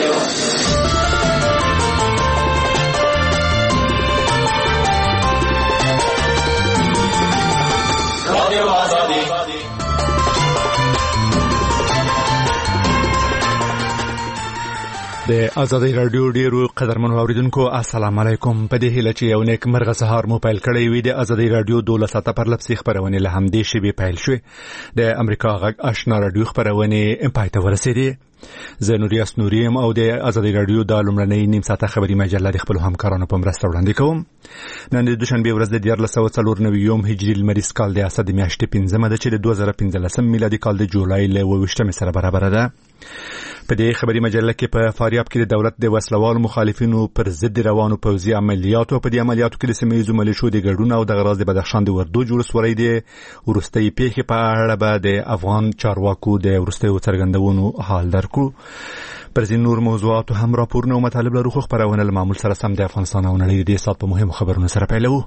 د آزادۍ رادیو ډیرو قدرمنو اوریدونکو السلام علیکم. په دې هیله چې یو نیک مرغه سهار مو پیل کړی وي. د آزادۍ رادیو 12 پر لپسې خبرونه له همدې شی پیل شوې. د امریکا غږ آشنا رادیو خبرونه پای ته ورسېدې. زه نوریاس نوریم او د آزادۍ رادیو د لومړنۍ نیم ساعته خبري مجله د خپل همکارانو په مرسته وړاندې کوم. نن د دوشنبه ورځ د 1494 هجري لمریز کال د اسد میاشتې 15 ده چې د 2015 میلادي کال د جولای له 28 سره برابر ده. په دې خبري مجله کې په فاریاب کې د دولت د وسلوالو مخالفینو پر ضد روانو پوځي عملیاتو په دې عملیاتو کې د سیمه‌ییزو ملیشو د ګډون او د غراض د بدخشان د وردو جوړسوري د ورستۍ پیښې په اړه به د افغان چارواکو د ورستۍ څرګندونو حال درکو. پر ځینو نور موضوعاتو هم راپورونه او مطالب لرو. خو خبرونه له معمول سره سم د افغانستان او نړۍ د سات په مهمو خبرونو سره پیلوو.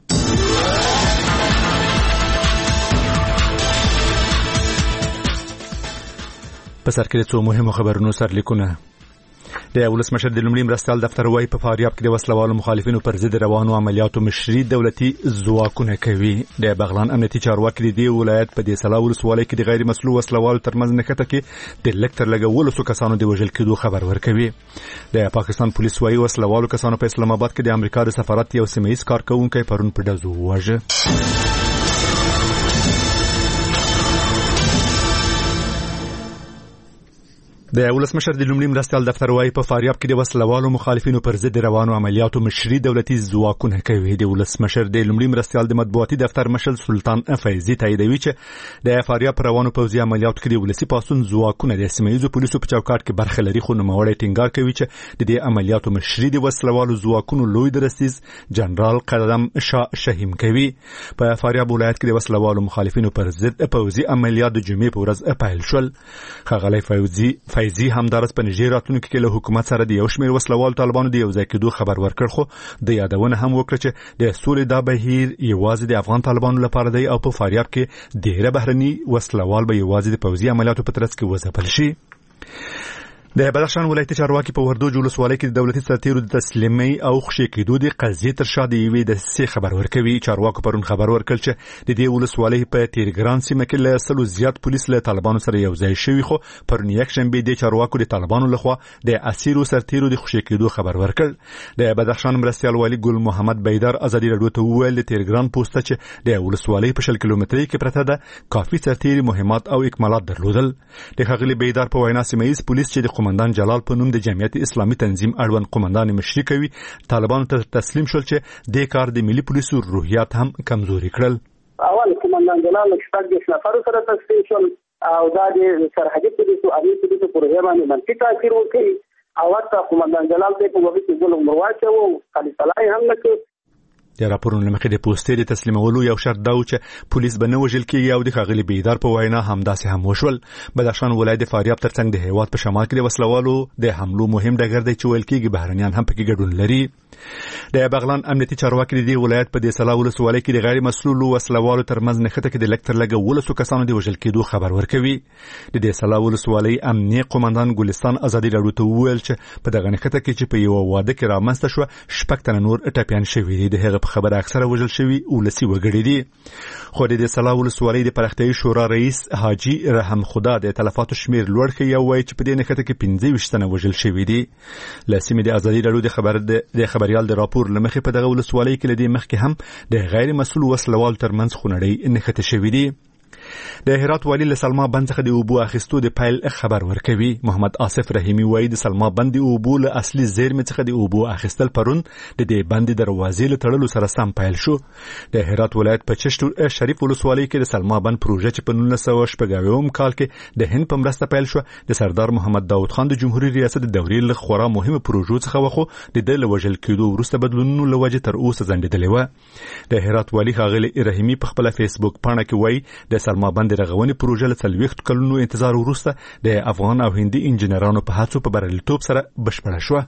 په سر کې د څو مهمو خبرونو سرلیکونه. د ولسمشر د لومړي مرستیال دفتر وايي په فاریاب کې د وسلوالو مخالفینو پر ضد روانو عملیاتو مشري دولتي ځواکونه کوي. د بغلان امنیتي چارواکي د دې ولایت په دې سلا ولسوالۍ کې د غیر مسلو وسلوالو ترمنځ نښته کې د لکتر لګولو څو کسانو د وژل کېدو خبر ورکوي. د پاکستان پولیس وايي وسلوالو کسانو په اسلام آباد کې د امریکا د سفارت یو سیمه‌ییز کارکونکي پرون په ډزو وواژه. د ولسمشر د لومړي مرستیال دفتر وايي په فاریاب کې د وسلوالو مخالفینو پر ضد روانو عملیاتو مشري دولتي ځواکونه کوي. د ولسمشر د لومړي مرستیال د مطبوعاتي دفتر مشر سلطان فیضي تاییدوي چې د فاریاب پر روانو پوځي عملیاتو کې د ولسي پاسون ځواکونه د سیمه‌ییزو پولیسو په چوکاټ کې برخه لري. خو نوموړی ټینګار کوي چې د دې عملیاتو مشري د وسلوالو ځواکونو لوی درستیز جنرال قدم شاه شهیم کوي. په فاریاب ولایت کې د وسلوالو مخالفینو پر ضد پوځي عملیات د جمعې په ورځ پیل شول. ښاغلی فیضي همدارس په نږدې راتلونکو کې له حکومت سره د یو شمېر وسلوالو طالبانو د یو ځای کېدو خبر ورکړ. خو د یادونه هم وکړه چې د سولې دا بهیر یوازې د افغان طالبانو لپاره دی او په فاریاب کې ډېر بهرني وسلوال به یوازې د پوځي عملیاتو په ترڅ کې وځپل شي. د بدخشان ولایتي چارواکي په وردو جوړسوالۍ کې د دولتي سرتیرو د تسلیمي او خوشي کېدو د قضیې تر شا د یوې دسیسې خبر ورکوي. چارواکو پرون خبر ورکړ چې د دې ولسوالۍ په تیرګران سیمه کې له 100 زیات پولیس له طالبانو سره یو ځای شوي. خو پرون یک شنبه د چارواکو د طالبانو لخوا د اسیرو سرتیرو د خوشي کېدو خبر ورکړ. د بدخشان مرستیال والی ګل محمد بیدار ازادي رادیو ته وویل د تیرګران پوسټ چې د ولسوالۍ په 100 کیلومتري کې پرته ده کافي سرتیري مهمات او اکمالات درلودل. د ښاغلي بیدار په وینا سیمه‌ییز پولیس چې د قومندان جلال په نوم د جمعیت اسلامي تنظیم اړوند قومندان مشري کوي طالبانو ته تسلیم شول چې د کار د ملي پولیسو روحیات هم کمزوري کړل. اول قومندان جلال شپږ نفر سره تسلیم شول او دا د سرحدي پولیسو امنیتي پولیسو پر باندې منفي تاثیر وکړي او حتی قومندان جلال ته په وخت کې ګل مرواچه او خالي صلاحي هم نکړ. د راپورونو لمخې د پوسټې د تسلیمولو یو شرط دا و چې پولیس به نه وژل کېږي او د ښاغلي بیدار په وینا همداسې هم وشول. بدخشان ولایت د فاریاب ترڅنګ د هیواد په شمال کې د وسلوالو د حملو مهم ډګر دی چې ویل کېږي بهرنیان هم پکې ګډون لري. د بغلان امنیتي چارواکي د دې ولایت په دې سلا ولسوالۍ کې د غیر مسلولو وسلوالو ترمنځ نښته کې د لکتر لګولو کسانو د وژل کېدو خبر ورکوي. د دې سلا ولسوالۍ امنیه قومندان ګلستان ازادي رادیو ته وویل چې په دغه نښته کې چې په یو واده کې رامنځته شو 6 تنه نور ټپیان شوي دي. د هغه په خبره اکثره وژل شوي ولسي وګړي دي. خو د سلا ولسوالۍ د پرختیايي شورا رئیس حاجی رحم خدا د تلفاتو شمیر لوړ کړي او وایي چې په دې نښته کې 25 تنه وژل شوي دي. لسمې د ازادي رادیو د خبريال د راپور لمخې په دغه ولسوالۍ کې لدی مخکې هم د غیر مسؤل وسلوال ترمنځ خونړۍ نښته شوې دي. د هرات والی له سلما بند څخه د اوبو اخیستو د پیل خبر ورکوي. محمد آصف رحیمی وایي د سلما بند د اوبو له اصلي زیرمې څخه د اوبو اخیستل پرون د دې بند دروازې له تړلو سره سم پیل شو. د هرات ولایت په چشت شریف ولسوالۍ کې د سلما بند پروژه چې په 1990 کال کې د هند په مرسته پیل شو د سردار محمد داود خان د جمهوریت ریاست د دورې له خورا مهمه پروژو څخه وخو د دې لوجل کېدو وروسته بدلونونو لوجه تر اوسه ځنډېدلې و. د هرات والی ښاغلي رحیمی په خپل فیسبوک پاڼه کې وایي د سلما بند رغونې پروژه له 40 کلونو انتظار وروسته د افغان او هندي انجنیرانو په هڅو په بریالیتوب سره بشپړه شوه.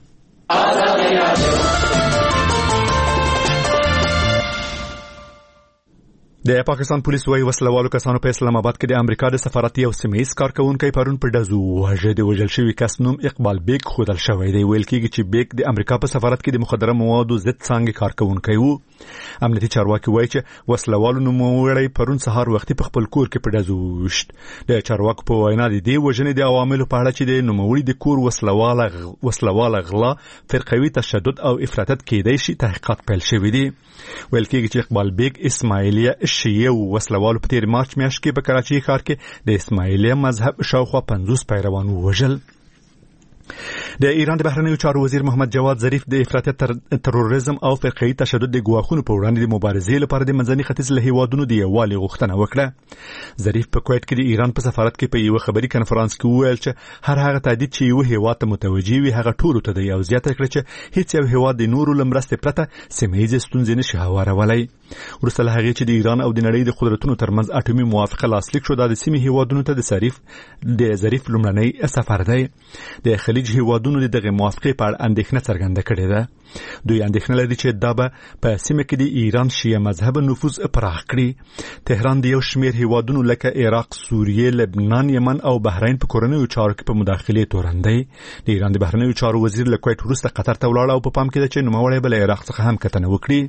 د پاکستان پولیس وايي وسلوالو کسانو په اسلام آباد کې د امریکا د سفارت یو سیمه‌ایز کارکونکي پرون په ډزو وژل د وژل شوی کس نوم اقبال بیگ خودل شوی دی. ویل کېږي چې بیگ د امریکا په سفارت کې د مخدره موادو ضد څانګې کارکونکي وو. امنیتي چارواکي وايي چې وسلوالو نوموړی پرون سهار وختي په خپل کور کې په ډزو وشت. د چارواکو په وینا د دې وژنې د عواملو په اړه چې د نوموړي د کور وسلواله غلا فرقوي تشدد او افراطیت کېدای شي تحقیقات پیل شوی دي. ویل کېږي چې اقبال بیگ اسماعیلیه شیعه وسلوالو په تیر مارچ میاشت کې په کراچي ښار کې د اسماعیلیه مذهب شاوخوا 50 پیروان وژل. د ایران د بهرنیو چارو وزیر محمد جواد ظریف د افراطیت تروریزم او فرقوي تشدد د ګواښونو په وړاندې د مبارزې لپاره د منځني ختیځ له هیوادونو د یووالي غوښتنه وکړه. ظریف په کویت کې د ایران په سفارت کې په یو خبري کنفرانس کې وویل چې هر هغه تهدید چې یو هیواد ته متوجي وي هغه ټولو ته دی او زیاته کړه چې هیڅ یو هیواد د نورو لمرستې پرته سیمه‌ایزې ستونزې نشي هوارولای. ورسته له هغې چې د ایران او د نړۍ د قدرتونو ترمنځ اټومي موافقه لاسلیک شو، دا د سیمې هیوادونو ته د ظریف لومړنی سفر دی. د خلیج هیوادونو د دغه موافقې په اړه اندېښنه څرګنده کړې ده. دوی اندېښنه لري چې دا به په سیمه کې د ایران شیعه مذهب نفوذ پراخ کړي. تهران د یو شمېر هیوادونو لکه عراق، سوریه، لبنان، یمن او بحرین په کورنیو چارو کې په مداخلې تورندي. د ایران د بهرنیو چارو وزیر له کویت وروسته قطر ته ولاړ او په پام کې ده چې نوموړی به له عراق څخه هم کتنه وکړي.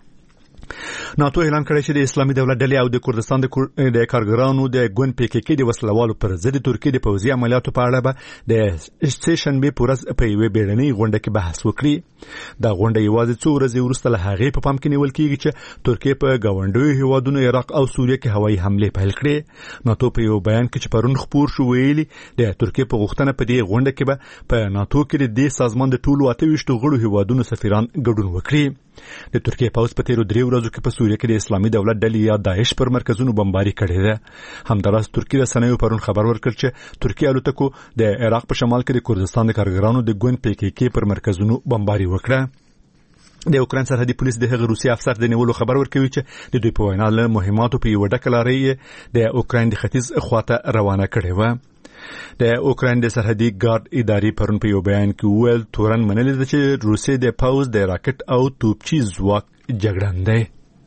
ناتو اعلان کړی چې د اسلامي دولت ډلې او د کردستان د کارګرانو د ګوند PKK د وسلوالو پر ضد ترکیه د پوځي عملیاتو په اړه به د سټیشنبه پورز په یوه بیړنۍ غونډه کې بحث وکړي. دا غونډه یوازې څو ورځې وروسته له هغې په پام کې نیول کېږي چې ترکیه په ګاونډیو هیوادونو عراق او سوریه کې هوایي حملې پیل کړې. ناتو په یو بیان کې چې پرون خپور شو ویلي د ترکیه په غوښتنه په دې غونډه کې به په ناتو کې د دې سازمان د ټولو 28 غړو هیوادونو سفیران ګډون وکړي. د ترکیه پوځ په تیرو 3 ورځو کې په سوریه کې د اسلامي دولت ډلې یا داعش پر مرکزونو بمباري کړې ده. همداراز ترکیه رسنیو پرون خبر ورکړ چې ترکیه الوتکو د عراق په شمال کې د کردستان د کارګرانو د ګوند PKK پر مرکزونو بمباري وکړه. د اوکراین سرحدي پولیس د هغه روسي افسر د نیولو خبر ورکوي چې د دوی په وینا له مهماتو په یو ډکه لارې د اوکراین د ختیځ خواته روانه کړې و. د اوکراین د سرحدي ګارد ادارې پرون په یو بیان کې وویل تورن منلې ده چې روسیې د پوځ د راکټ او توپچي ځواک جګړن دی.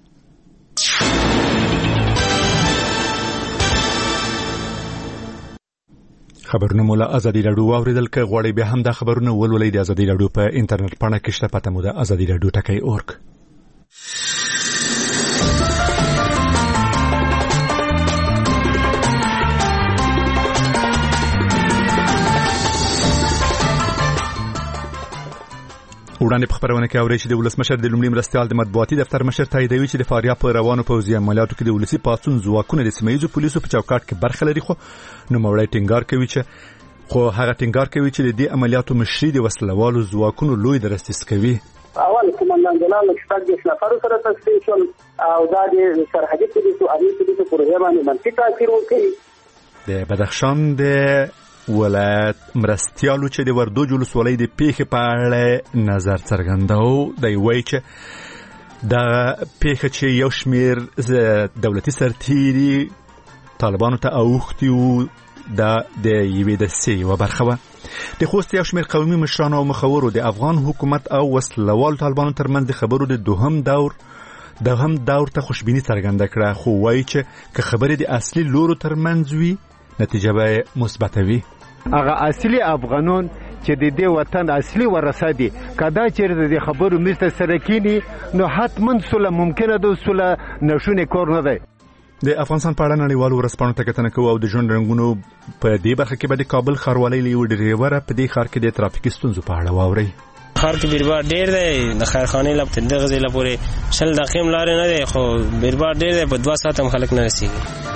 خبرونه مولا ازادي راډیو اوریدل کې غواړي به هم دا خبرونه ولولئ د ازادي راډیو په انټرنیټ پاڼه کې شته پته مو د ازادي راډیو ټکی.org. وړاندې په خبرونه کې اوري چې د ولسمشر د لومړي مرستيال د مطبوعاتي دفتر مشر تاییدوي چې د فاریاب په روانو پوځي عملیاتو کې د ولسی پاڅون ځواکونه د سیمه‌ایزو پولیسو په چوکاټ کې برخه لري. خو نوموړی ټینګار کوي چې د دې عملیاتو مشري د وسلوالو ځواکونو لوی درستیز کوي. اول کمانډان جنرال شپږ نفر سره تاسیس شول او دا د سرحدي پولیسو امنیتي پولیسو پر هیواني منفي تاثیر وکړي. د بدخشان د ولایت مرستيالو چې د وردو جلوسولۍ د پیښې په اړه نظر څرګنداو. دی وایي چې دا پیښه چې یو شمېر دولتي سرتیري طالبانو ته اوښتي وو دا د یوې دسیسې یوه برخه وه. د خوست یو شمېر قومي مشرانو او مخورو د افغان حکومت او وسلوالو طالبانو ترمنځ د خبرو د دوهم دور ته خوشبیني څرګنده کړه. خو وایي چې که خبرې د اصلي لورو ترمنځ وي نتیجه به مثبته وي. هغه اصلي افغانان چې د دې وطن اصلي ورثه دي کدا چې د خبرو مست سره کینی نو حتما سوله ممکنه ده، سوله نشونه کار نه دی. د افغانستان په اړه نړیوالو ورځپاڼو ته کتنه کوو او د ژوند رنګونو په دې برخه کې به د کابل ښاروالۍ له یو ډریور په دې ښار کې د ترافیکي ستونزو په اړه واورئ. ښار کې بیربار ډیر دی، د خیرخانې لپاره دغه ځای لپاره 20 دقیقې لارې نه دی، خو بیربار ډیر دی، په 2 ساعت هم خلک نه رسیږي.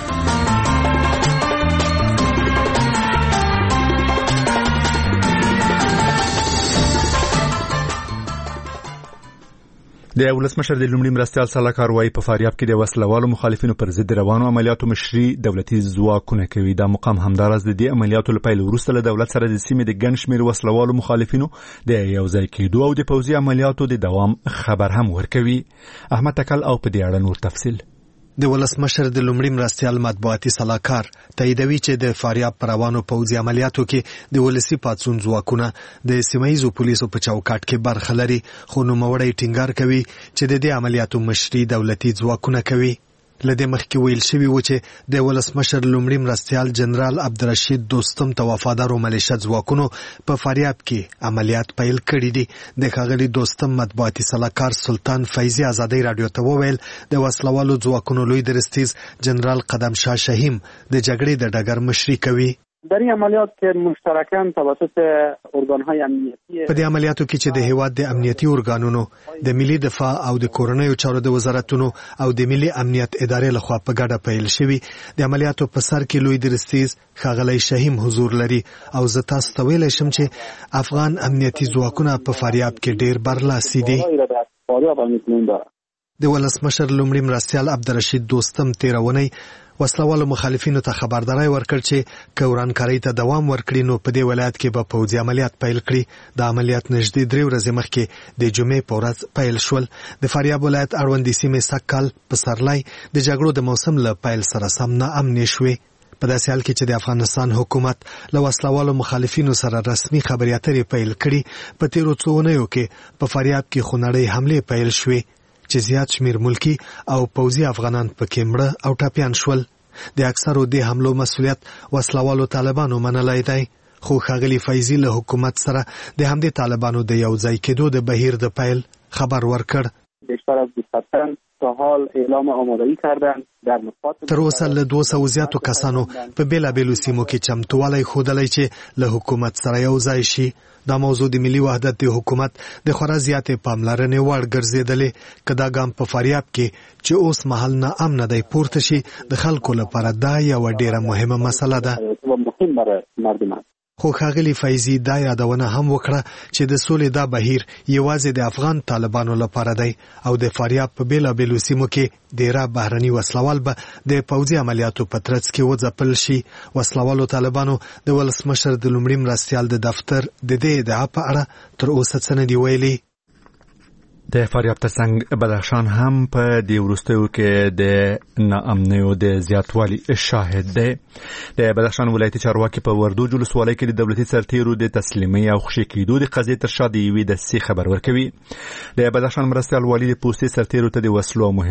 د ولسمشر د لومړي مرستيال سلاکار وايي په فاریاب کې د وسلوالو مخالفینو پر ضد روانو عملیاتو مشري دولتي ځواکونه کوي. دا مقام همدارس د دې عملیاتو لپاره وروسته له دولت سره د سیمې د ګڼ شمېر وسلوالو مخالفینو د یو ځای کېدو او د پوځي عملیاتو د دوام خبر هم ورکوي. احمد تکل او په دې اړه نور تفصیل. د ولسمشر د لومړي مرستيال مطبوعاتي سلاکار تاییدوي چې د فاریاب پر روانو پوځي عملیاتو کې د ولسی پاڅون ځواکونه د سیمه‌ایزو پولیسو په چوکاټ کې برخه لري. خو نوموړی ټینګار کوي چې د دې عملیاتو مشري دولتي ځواکونه کوي. لدې مخکې ویل شوی و چې د ولسمشر لومړي مرستیال جنرال عبدالرشید دوستم ته وفادارو ملیشه ځواکونو په فاریاب کې عملیات پیل کړي دي. د ښاغلي دوستم مطبوعاتي سلاکار سلطان فیضي ازادۍ راډیو ته وویل د وسلوالو ځواکونو لوی درستیز جنرال قدم شاه شهیم د جګړې د ډګر مشري کوي. در این عملیات که مشترکاً توسط ارگان‌های امنیتی په دې عملیاتو کې چې د هیواد د امنیتي ارګانونو د ملي دفاع او د کورنیو چارو د وزارتونو او د ملي امنیت ادارې لخوا په ګډه پیل شوی د عملیاتو په سر کې لوی درستیز ښاغلی شهیم حضور لري او زه تاسو ته ویلی شم چې افغان امنیتي ځواکونه په فاریاب کې ډیر برلاسي دي. د ولسمشر لومړي مرستیال عبدالرشید دوستم تیرونی وسلوالو مخالفینو ته خبرداری ورکړ چې که ورانکارۍ ته دوام ورکړي نو په دې ولایت کې به پوځي عملیات پیل کړي. د عملیات نږدې 3 ورځې مخکې د جمعې په ورځ پیل شول. د فاریاب ولایت اړوندې سیمې سږکال پسرلی د جګړو د موسم له پیل سره سم ناامنې شوې. په داسې حال کې چې د افغانستان حکومت له وسلوالو مخالفینو سره رسمي خبرې اترې پیل کړي، په تیرو څو اونیو کې په فاریاب کې خونړۍ حملې پیل شوې چې زیات شمیر ملکی او پوځي افغانان پکې مړه او ټپیان شول. د اکثرو دې حملو مسؤلیت وسلوالو طالبانو منلی دی، خو ښاغلي فیضي له حکومت سره د همدې طالبانو د یو ځای کېدو د بهیر د پیل خبر ورکړ. بیشتر از 20 تا حال اعلام آمادگی کردند در نقاط تر اوسه له 200 زیاتو کسانو په بیلابیلو سیمو کې چمتووالی ښودلی چې له حکومت سره یو ځای شي. دا موضوع د ملي وحدت د حکومت د خورا زیاتې پاملرنې وړ ګرځېدلې که دا ګام په فاریاب کې چې اوس مهال ناامنه دی پورته شي د خلکو لپاره دا یوه ډیره مهمه مسله ده. خو ښاغلي فیضي دا یادونه هم وکړه چې د سولې دا بهیر یوازې د افغان طالبانو لپاره دی او د فاریاب په بیلابیلو سیمو کې ډیره بهرني وسلوال به د پوځي عملیاتو په ترڅ کې وځپل شي. وسلوالو طالبانو د ولسمشر د لومړي مرستیال د دفتر د دې ادعا په اړه تر اوسه څه نه دي ویلي. د فاریاب ترڅنګ بدخشان هم په دې وروستیو کې د ناامنیو د زیاتوالي شاهد دی. د بدخشان ولایتي چارواکي په وردو ولسوالۍ کې د دولتي سرتیرو د تسلیمۍ او خوشي کېدو د قضیې تر شا د یوې دسیسې خبر ورکوي. د بدخشان مرستیال والي د پوستې سرتیرو ته د وسلو او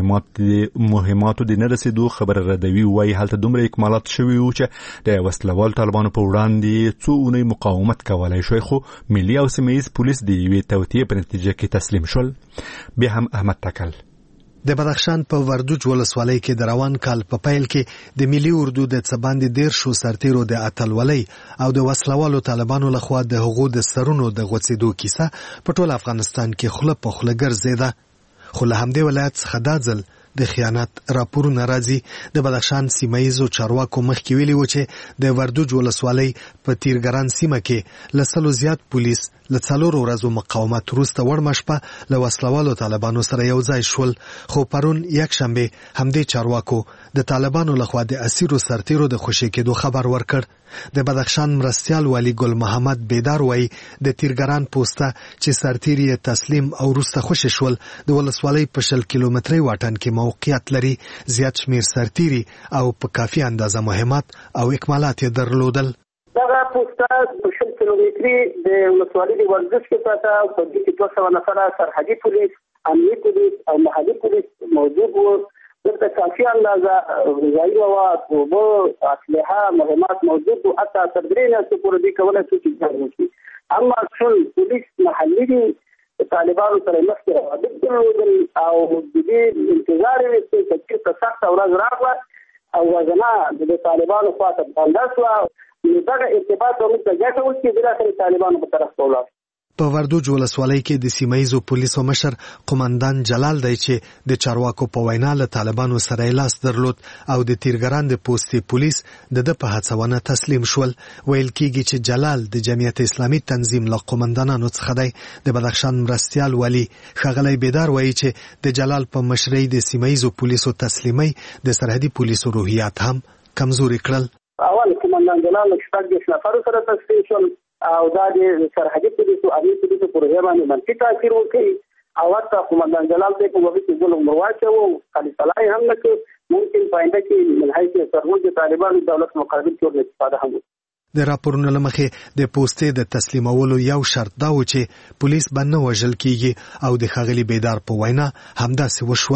مهماتو د نه رسیدو خبر ردوي، وایي هلته دومره اکمالات شوي وو چې د وسلوال طالبانو په وړاندې څو اونۍ مقاومت کولی شوی، خو ملي او سیمه ییز پولیس د یوې توطیې په نتیجه کې تسلیم شول. بیا هم احمد تکل د بدخشان په وردوج ولسوالۍ کې د روان کال په پیل کې د ملي اردو د څه باندې 10 سرتیرو د اتلولۍ او د وسلوالو طالبانو لخوا د هغو د سرونو د غوڅېدو کیسه په ټول افغانستان کې خوله په خوله ګرځېده. خو له همدې ولایت څخه دا ځل د خیانت راپورونه راځي. د بدخشان سیمه ییزو چارواکو مخکې ویلي و چې د وردوج ولسوالۍ په تیرګران سیمه کې له 100 زیات پولیس له 4 ورځو مقاومت وروسته وړمه شپه له وسلوالو طالبانو سره یو ځای شول. خو پرون یکشنبه همدې چارواکو د طالبانو لخوا د اسیرو سرتیرو د خوشي کېدو خبر ورکړ. د بدخشان مرستیال والی ګل محمد بیدار وایي د تیرګران پوسټه چې سرتیر یې تسلیم او وروسته خوشي شول د ولسوالۍ په 100 کیلومتري واټن کې موقعیت لري. زیات شمیر سرتیري او په کافي اندازه مهمات او اکمالات یې درلودل. دغه پوسټه په 100 کیلومتري د ولسوالۍ د ورزش کې پراته او په دې کې 200 نفره سرحدي پولیس، امنیتي پولیس او محلي پولیس موجود وو. دلته کافي اندازه غذایي مواد، اوبه، اسلحه، مهمات موجود وو. حتی تر 3 میاشتې پورې دوی کولی شو چې جنګ وکړي. اما ټول پولیس محلي دي طالبانو سره مخکې روابط درلودل او د دې انتظار یې چې چېرته سخته ورځ راغله او وژنه د طالبانو خواته بنده شوه، نو دغه ارتباط به موږ ته ګټه وکړي، بالاخره طالبانو په طرف ته ولاړ. په وردوج ولسوالۍ کې د سیمه ییزو پولیسو مشر قومندان جلال دی چې د چارواکو په وینا له طالبانو سره یې لاس درلود او د تیرګران د پوستې پولیس د ده په هڅونه تسلیم شول. ویل کېږي چې جلال د جمعیت اسلامي تنظیم له قومندانانو څخه دی. د بدخشان مرستیال والی ښاغلی بیدار وایي چې د جلال په مشرۍ د سیمه ییزو پولیسو تسلیمۍ د سرحدي پولیسو روحیات هم کمزوري کړل. اول قومندان جلال 14 نفرو سره تسلیم شول او دا د سرحدي پولیسو امنیتي پولیسو پروژې باندې منفي تاثیر وکړي او حتی قومندان جلال ته په وخت کې ګل مرواچو خالي صلاح هم نه کې ممکن پاینده کې من حیث سرحد طالبانو دولت مقابل کې استفاده هم. د راپورونو له مخې د پوستې د تسلیمولو یو شرط دا و چې پولیس به نه وژل کیږي او د ښاغلي بیدار په وینا همداسې وشول.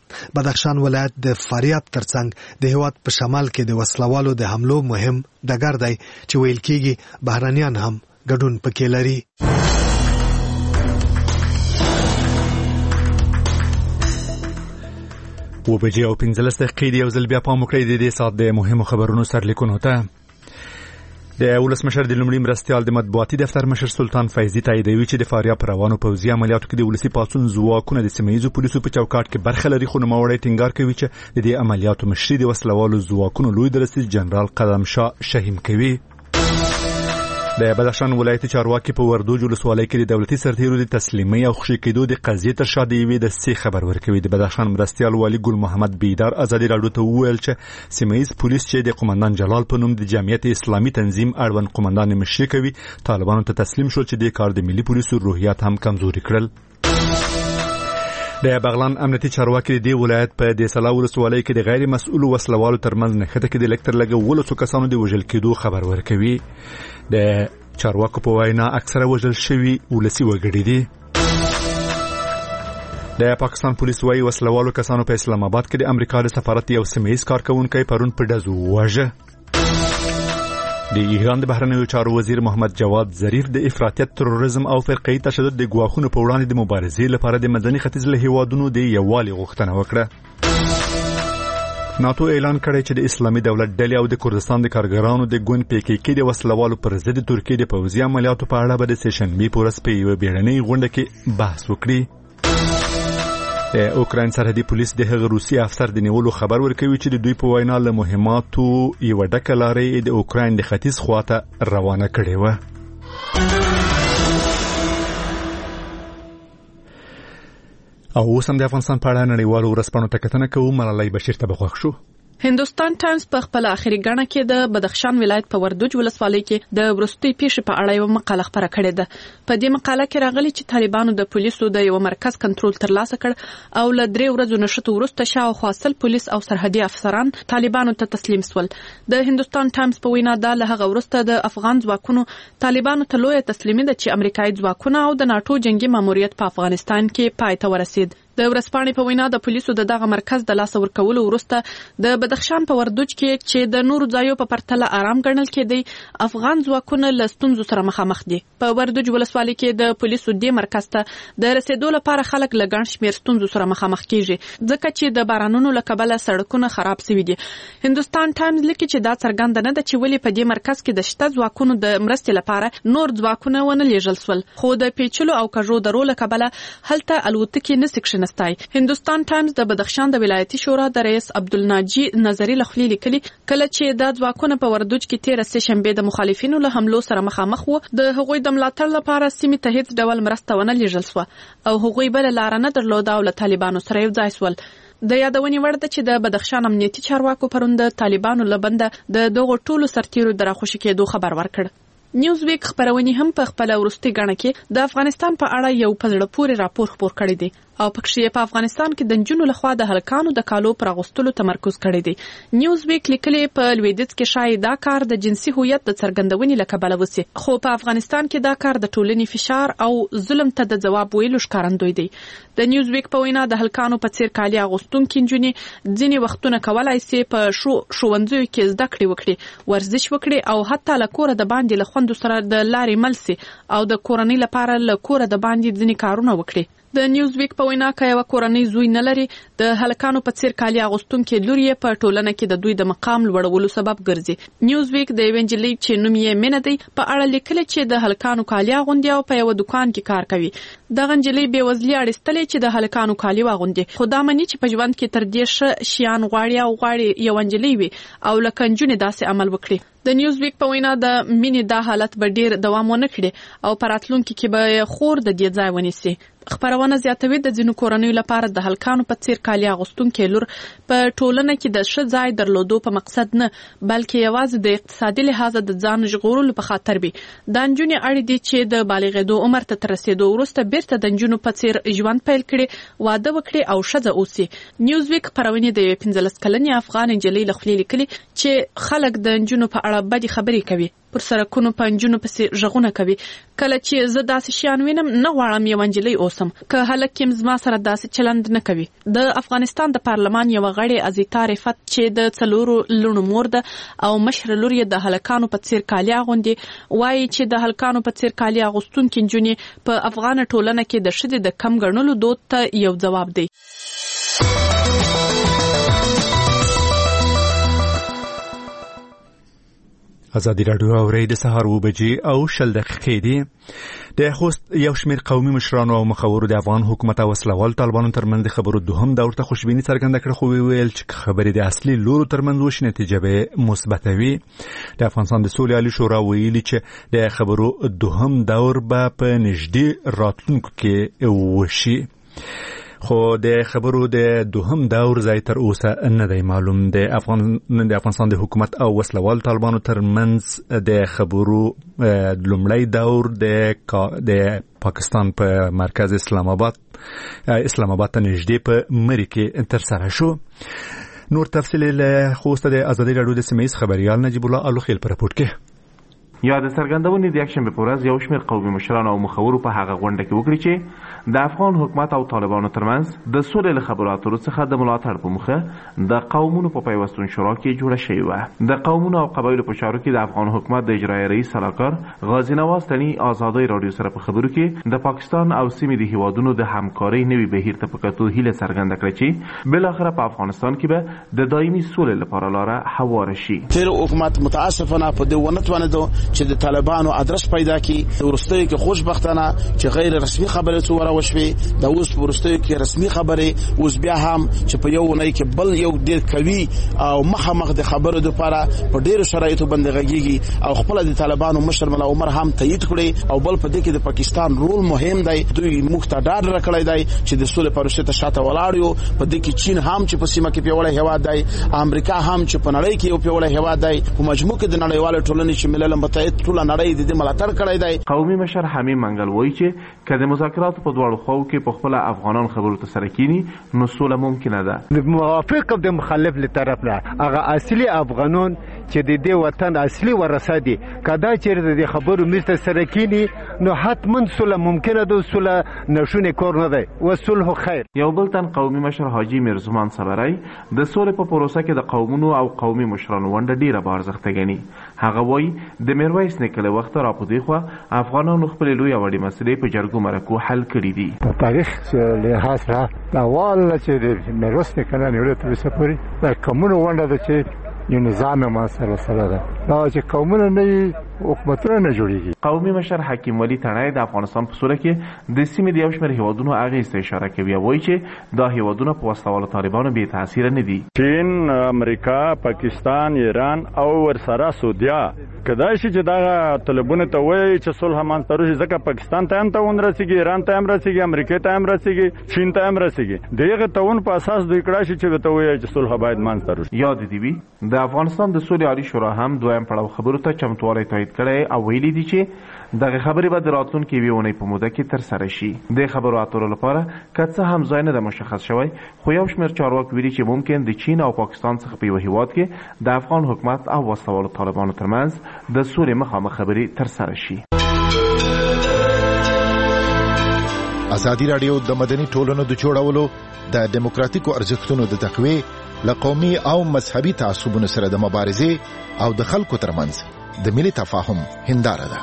بدخشان ولایت د فاریاب ترڅنګ د هیواد په شمال کې د وسلوالو د حملو مهم ډګر دی چې ویل کېږي بهرانيان هم ګډون پکې لري. وبجې او 15 دقیقې یو ځل بیا پام وکړئ د دې سات د مهمو خبرونو سرلیکونو ته. د ولسمشر د لومړي مرستیال د مطبوعاتي دفتر مشر سلطان فیضي تاییدوي چې د فاریاب روانو پوځي عملیاتو کې د ولسي پاڅون ځواکونه د سیمه‌ییزو پولیسو په چوکاټ کې برخه لري، خو نوموړی ټینګار کوي چې د دې عملیاتو مشري د وسلوالو ځواکونو لوی درستیز جنرال قدم شاه شهیم کوي. د بدخشان ولایت چارواکي په وردوج ولسوالۍ کې د دولتي سرتیرو د تسلیمۍ او خوشي کېدو د قضیې تر شا د یوې دستې خبر ورکوي. د بدخشان مرستیال والي ګل محمد بیدار ازادي راډیو ته وویل چې سیمه‌ییز پولیس چې د قومندان جلال په نوم د جمعیت اسلامي تنظیم اړوند قومندان مشري کوي طالبانو ته تسلیم شول چې د کار د ملي پولیسو روحیات هم کمزوري کړل. د بغلان امنیتي چارواکي د ولایت په د سلا ولسوالۍ کې د غیر مسؤل وسلوالو ترمنځ نښته کې د الکتر لګولو کسانو د وژل کېدو خبر ورکوي. د چارواکو په وینا اکثره وژل شوي ولسي وګړي دي. د پاکستان پولیس وايي وسلوالو کسانو په اسلام آباد کې د امریکا د سفارت یو سیمه‌ییز کارکونکی پرون په ډزو وواژه. د ایران د بهرنیو چارو وزیر محمد جواد ظریف د افراطیت، تروریزم او فرقه‌ای تشدد د ګواښونو په وړاندې د مبارزې لپاره د مدني ختیځ له هیوادونو د یووالي غوښتنه وکړه. ناتو اعلان کړی چې د اسلامي دولت ډلې او د کردستان د کارګرانو د ګوند PKK د وسلوالو پر ضد ترکیې د پوځي عملیاتو په اړه به د سه‌شنبې په ورځ په یوه بیړنۍ غونډه کې بحث وکړي. د اوکراین سرحدي پولیس د هغه روسي افسر د نیولو خبر ورکوي چې د دوی په وینا له مهماتو یو ډکه لارې د اوکراین د ختیځ خواته روانه کړې و. او اوس هم د افغانستان په اړه نړیوالو ورځپاڼو ته کتنه کوو. ملالۍ بشیر ته بخښ شو. هندوستان ټایمز په خپل اخري غاڼه کې د بدخشان ولایت په وردوج ولسوالۍ کې د وروستي پیښې په اړه یو مقاله خبره کړې ده. په دې مقاله کې راغلي چې طالبانو د پولیسو د یو مرکز کنټرول ترلاسه کړ او له 3 ورځو نشټو وروسته شاوخوا 100 پولیس او سرحدي افسران طالبانو ته تسلیم شول. د هندوستان ټایمز په وینا دا له هغه وروسته د افغان ځواکونو طالبانو ته لوی تسلیمي ده چې امریکایي ځواکونه او د ناتو جنگي ماموریت په افغانستان کې پای ته ورسید. د ورځپاڼې په وینا د پولیسو دغه مرکز د لاس ورکولو وروسته د بدخشان په وردوج کې چې د نورو ځایو په پرتله آرام ګڼل کېدی افغان ځواکونه له ستونزو سره مخامخ دي. په وردوج ولسوالۍ کې د پولیسو د مرکز ته د رسیدو لپاره خلک له ګڼ شمېر ستونزو سره مخامخ کیږي ځکه چې د بارانونو له کبله سړکونه خراب شوي دي. هندوستان ټایمز لیکي چې دا څرګند نه ده چې ولې په دې مرکز کې د شته ځواکونو د مرستې لپاره نور ځواکونه ونه لیږل شول، خو د پیچلو او کژو درو له کبله هلته الوتکې نسي کښېنستی. هندوستان ټایمز د بدخشان د ولایتي شورا د رئیس عبدالناجي نظری لخلی لیکلي کله چې د ځواکونه په وردوج کې 13 سه‌شنبه د مخالفینو له حملو سره مخامخ وو، د هغوی د ملاتړ لپاره سیمې ته هیڅ ډول مرسته ونه لیږل شوه او هغوی بل لار نه درلوده او له طالبانو سره یو ځای شول. د یادونې وړ ده چې د بدخشان امنیتي چارواکو پرون د طالبانو لبنده د دغو ټولو سرتیرو د راخوشي کېدو خبر ورکړ. نیوز ویک خبرونه هم په خپل ورستي غاڼه کې د افغانستان په اړه یو په زړه پورې راپور خپور کړی دی او پکې په افغانستان کې د جنونو لخوا د هلکانو د کالو پر غوستلو تمرکز کړی دی. نیوز ویک لیکلی په لویدیځ کې شاید دا کار د جنسي هویت د څرګندونې لکبله وسی، خو په افغانستان کې دا کار د ټولنې فشار او ظلم ته د جواب ویلو ښکارندوی دی. د نیوز ویک په وینا د هلکانو په څیر کالي اغوستونکو نجونې ځینې وختونه کولای شي په ښوونځیو کې زده کړې وکړي، ورزش وکړي او حتی له کوره د باندې له خوندو سره د لارې ملسي او د کورنۍ لپاره له کوره د باندې ځینې کارونه وکړي. د نیوز ویک په وینا کې یو کورنۍ زوی نه لري، د هلکانو په څیر کالي اغوستونکو لوري په ټولنه کې د دوی د مقام لوړولو سبب ګرځي. نیوز ویک د ایونجلی چې نوم یې مینه دی په اړه لیکل چې د هلکانو کالي اغوندي او په یو دکان کې کار کوي. د غنجلی به وزلی اړستلې چې د هلکانو کالي واغوندي، خو دا مني چې په ژوند کې تر دې شیان غواړي او غواړي یو انجلی وي او لکه نجونې داسې عمل وکړي. د نیوز ویک په وینا د مینې دا حالت به ډیر دوام ونه کړي او پراتلونکو کې به خور د دې ځای ونیسي. خبرونه زیاتوي د ځینو کورنیو لپاره د هلکانو په څیر کالي اغوستونکو لور په ټولنه کې د ښه ځای درلودو په مقصد نه بلکې یوازې د اقتصادي لحاظ د ځان ژغورلو په خاطر وي. د نجونې اړ دي چې د بالغېدو عمر ته رسیدو وروسته بیرته د نجونو په څیر ژوند پیل کړي، واده وکړي او ښځه اوسي. نیوز ویک خبرونه د 15 کلنې افغان نجلۍ لخوا لیکلي چې خلک د نجونو په اړه بدې خبرې کوي، پر سرکونو پنجونو پسې ژغونه کوي. کله چې زه داسې شیان وینم نه غواړم یو انجلۍ اوسم که هلک یم زما سره داسې چلند نه کوي. د افغانستان د پارلمان یو غړی ازیتا رفت چې د 4 لونو مور ده او مشر لور یې د هلکانو په څیر کالي اغوندي، وایي چې د هلکانو په څیر کالي اغوستونکې نجونې په افغان ټولنه کې د ښځې د کم ګڼلو دود ته یو ځواب دی. ازادي راډیو اوري د سهار 7:10 دي. د خوست یو شمېر قومي مشرانو او مخورو د افغان حکومت او وسلوال طالبانو ترمنځ د خبرو دوهم دور ته خوشبیني څرګنده کړه، خو ویل چې خبرې د اصلي لورو ترمنځ وشي نتیجه به مثبت وي. د افغانستان د سولې عالی شورا ویلي چې د خبرو دوهم دور به په نږدې راتلونکو کې وشي، خو د خبرو د دوهم دور ځای تر اوسه نه دی معلوم. د افغانستان د حکومت او وسلوال طالبانو ترمنځ د خبرو لومړی دور د پاکستان په مرکز اسلام آباد ته نږدې په مری کې ترسره شو. نور تفصیل له خوسته د ازادي راډیو د سیمه‌ایز خبريال نجیب الله الوخیل پر راپورټ کې. یا د څرګندونې د اکشن په ورځ یو شمېر قومي مشرانو او مخورو په هغه غونډه کې وکړي چې د افغان حکومت او طالبانو ترمنځ د سولې له خبرو اترو څخه د ملاتړ په موخه د قومونو په پیوستون شورا کې جوړه شوې وه. د قومونو او قبایلو په چارو کې د افغان حکومت د اجرایي رئیس سلاکار غازي نواز تنی ازادي راډیو سره په خبرو کې د پاکستان او سیمې د هیوادونو د همکارۍ نوي بهیر ته په کتو هیله څرګنده کړه چې بلاخره په افغانستان کې به د دایمي سولې لپاره لاره هواره شي. تیر حکومت متاسفانه په دې ونه توانیدو چې د طالبانو ادرس پیدا کی. ورستۍ کې خوشبختانه چې غیر رسمي خبرې څوره وشوي، د اوس ورستۍ کې رسمي خبرې اوس بیا هم چې په یو ونې کې بل یو ډیر قوي او مخامخ د خبرو لپاره په ډیرو شرایطو باندې غږیږي او خپل د طالبانو مشر مولا عمر هم تایید کړي او بل په دې کې د پاکستان رول مهم دی. دوی مقتدر راکړی دی چې د سولې پروسې ته شاته ولاړ یو. په دې کې چین هم چې په سیمه کې پیوړی هواد دی، امریکا هم چې په نړۍ کې یو پیوړی هواد دی، په مجموع کې د نړیوال ټولنې چې ملل متحد ټول نړۍ د ملاتړ کړی دی. قومي مشر حمیم منګل وایي چې که د مذاکراتو په دواړو خواو کې په خپل افغانان خبرو ته سره کینی نو سوله ممکنه ده. موافق د مخالف له طرف نه هغه اصلي افغانان چې د دې وطن اصلي ورثه دي کدا چې د خبرو مست سره کینی نو حتما سوله ممکنه ده. سوله نشونه کار نه دی و صلح خیر. یو بل تن قومي مشر حاجی میرزمان صبرای د سولې په پروسه کې د قومونو او قومي مشرانو ونډه ډیره بارزښت غني. هغه وایي د میرویس نیکه وخت را پدې خو افغانانو خپل لوی وړي مسلې په جرګو مرکو حل کړې دي. په تاریخ لحاظ را اول چې د میرویس نیکه نه نیولې تر اوسه پورې د کومونو ونډه ده چې یو نظام ما سره ده. دا چې قومونه نه حکومتونه نه جوړیږي. قومي مشر حکیم ولی تڼای د افغانستان په سوله کې د سیمې د یو شمېر هیوادونو اغېز ته اشاره کوي او وایي چې دا هیوادونه په وسلوالو طالبانو بې تاثیر نه دي. چین، امریکا، پاکستان، ایران او ورسره سعودیا کدا شي چې دا طالبونه ته وایي چې صلح منځته راشي، ځکه پاکستان ته هم تاون رسیږي، ایران ته هم رسیږي، امریکا ته هم رسیږي، چین ته هم رسیږي. دغه تاون په اساس دوی کړه چې ته وایي چې صلح باید منځته راشي. یاد دی وی د افغانستان د سولې عالی شورا هم دویم پړاو خبرو ته چمتووالی تایید کړی او ویلي دي چې دغه خبرې به د راتلونکي یوې اونۍ په موده کې ترسره شي. د خبرو اترو لپاره که څه هم ځای نه ده مشخص شوی، خو یو شمېر چارواکي ویلي چې ممکن د چین او پاکستان څخه په یو هیواد کې د افغان حکومت او وسلوالو طالبانو ترمنځ د سولې مخامخ خبرې ترسره شي. ازادي راډیو د مدني ټولنو د جوړولو د دیموکراتیکو ارزښتونو د تقویې لقومي او مذهبي تعصبونو سره د مبارزې او د خلکو ترمنځ د ملي تفاهم هنداره ده.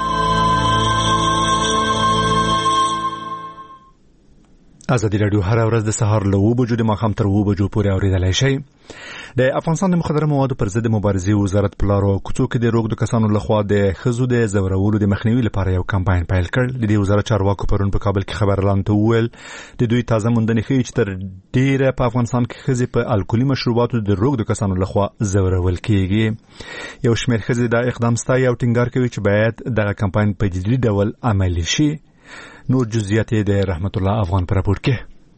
ازادي راډیو هر ورځ د سهار له 7 بجو د ماښام تر 7 بجو پورې اوریدلای شئ. د افغانستان د مخدره موادو پر ضد مبارزې وزارت په لارو کوڅو کې د روږدو کسانو لخوا د ښځو د زورولو د مخنیوي لپاره یو کمپاین پیل کړ. د دې وزارت چارواکو پرون په کابل کې خبر اعلان وکړ د دوی تازه موندنې ښیي چې تر ډیره په افغانستان کې ښځې په الکولي مشروباتو د روږدو کسانو لخوا زورول کیږي. یو شمېر ښځې دا اقدام ستایي او ټینګار کوي چې باید دغه کمپاین په جدي ډول عملي شي. نور جزئیات د رحمت الله افغان پر راپورټ کې.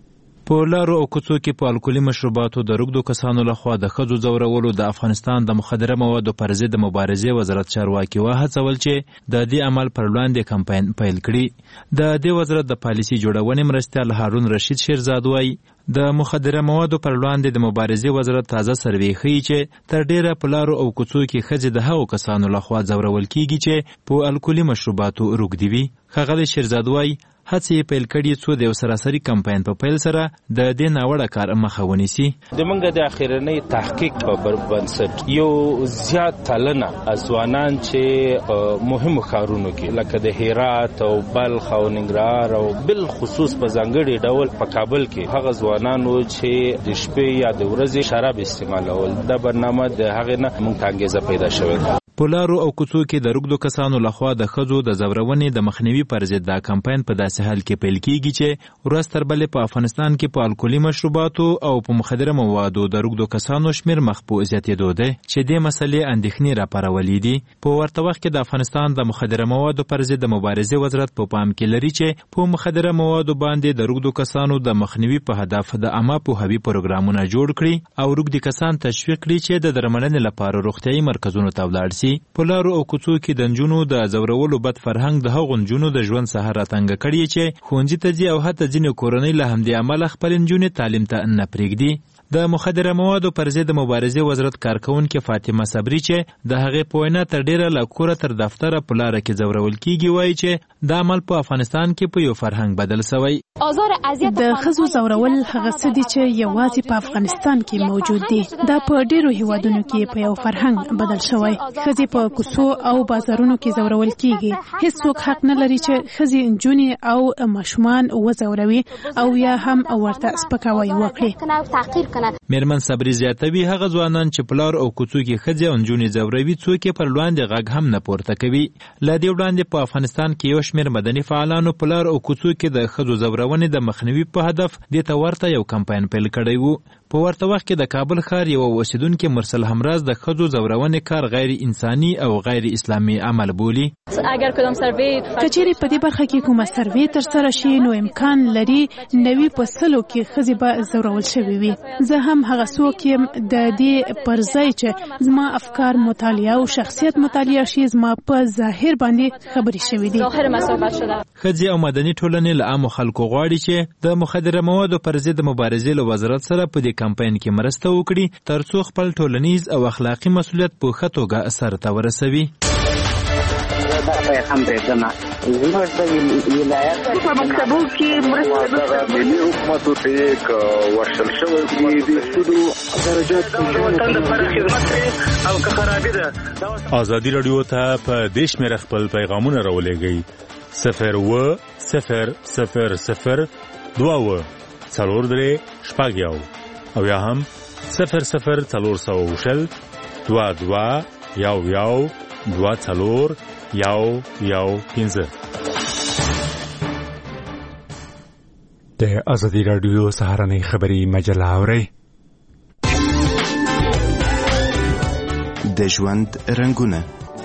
په لارو او کوڅو کې په الکولي مشروباتو د روږدو کسانو لخوا د ښځو ځورولو د افغانستان د مخدره موادو پر ضد د مبارزې وزارت چارواکي وهڅول چې د دې عمل پر وړاندې کمپاین پیل کړي. د دې وزارت د پالیسي جوړونې مرستیال هارون رشید شیرزاد وایي د مخدره موادو پر وړاندې د مبارزې وزارت تازه سروې ښیي چې تر ډیره په لارو او کوڅو کې ښځې د هغو کسانو لخوا ځورول کیږي چې په الکولي مشروباتو روږدي وي. ښاغلی شیرزاد وایي هڅې یې پیل کړي څو د یو سراسري کمپاین په پیل سره د دې ناوړه کار مخه ونیسي. زموږ د اخرنۍ تحقیق په بنسټ یو زیات تلنه ځوانان چې مهمو ښارونو کې لکه د هرات او بلخ او ننګرهار او بالخصوص په ځانګړي ډول په کابل کې هغه ځوانانو چې د شپې یا د ورځې شراب استعمالول د برنامه د هغې نه موږ ته انګېزه پیدا شوې ده. په لارو او کوڅو کې د روږدو کسانو لخوا د ښځو د ځورونې د مخنیوي پر ضد دا کمپاین په داسې حال کې پیل کیږي چې ورځ تر بلې په افغانستان کې په الکولي مشروباتو او په مخدره موادو د روږدو کسانو شمیر مخ په زیاتېدو دی چې دې مسلې اندېښنې راپارولې دي. په ورته وخت کې د افغانستان د مخدره موادو پر ضد د مبارزې وزارت په پام کې لري چې په مخدره موادو باندې د روږدو کسانو د مخنیوي په هدف د عامه پوهاوي پروګرامونه جوړ کړي او روږدي کسان تشویق کړي چې د درملنې لپاره روغتیايي مرکزونو ته ولاړ شي. په لارو او کوڅو کې د نجونو د ځورولو بد فرهنګ د هغو نجونو د ژوند ساحه راټنګه کړې چې ښوونځي ته ځي او حتی ځینې کورنۍ له همدې امله خپلې نجونې تعلیم ته نه پرېږدي. د مخدره موادو پر ضد د مبارزې وزارت کارکونکې فاطمه صبري چې د هغې په وینا تر ډیره له کوره تر دفتره په لاره کې ځورول کیږي وایي چې دا عمل په افغانستان کې په یو فرهنګ بدل سوی. د ښځو ځورول هغه څه دي چې یوازې په افغانستان کې موجود دي. دا په ډیرو هیوادونو کې په یو فرهنګ بدل شوی. ښځې په کوڅو او بازارونو کې ځورول کیږي. هیڅوک حق نه لري چې ښځې نجونې او ماشومان وځوروي او یا هم ورته سپکاوی وکړي. میرمن صبري زیاتوي هغه ځوانان چې په لار او کوڅو کې ښځې او نجونې ځوروي څوک یې پر وړاندې غږ هم نه پورته کوي. له دې وړاندې په افغانستان کې یو شمېر مدني فعالانو په لار او کوڅو کې د ښځو ځورونې د مخنیوي په هدف دې ته ورته یو کمپاین پیل کړی و. په ورته وخت کې د کابل ښار یو اوسیدونکي مرسل همراز د ښځو ځورونې کار غیر انساني او غیر اسلامي عمل بولي. کچېرې په دې برخه کې کومه سروې ترسره شي نو امکان لري 90% کې ښځې به ځورول شوې وي. زه هم هغه څوک یم د دې پر ځای چې زما افکار مطالعه او شخصیت مطالعه شي زما په ظاهر باندې خبرې شوې دي. ښځې او مدني ټولنې له عامو خلکو غواړي چې د مخدره موادو پر ضد مبارزې له وزارت سره په دې کمپاین کې مرسته وکړي ترڅو خپل ټولنیز او اخلاقی مسؤلیت په ښه توګه سرته ورسوي. هم دې زموږ د ولایت په مکتبو کې مرسته د ملي حکومتو ته ورشل شوی دي سودو درجات د وطن لپاره خدمت کوي او که خرابې ده. ازادي رادیو ته په دیش مې خپل پیغامونه راولېږئ 02000 22 څلور شپږ او یا هم 00400 22 یو 24 یو 15. د ازادي رادیو سهارنۍ خبری مجله اوري. د ژوند رنگونه.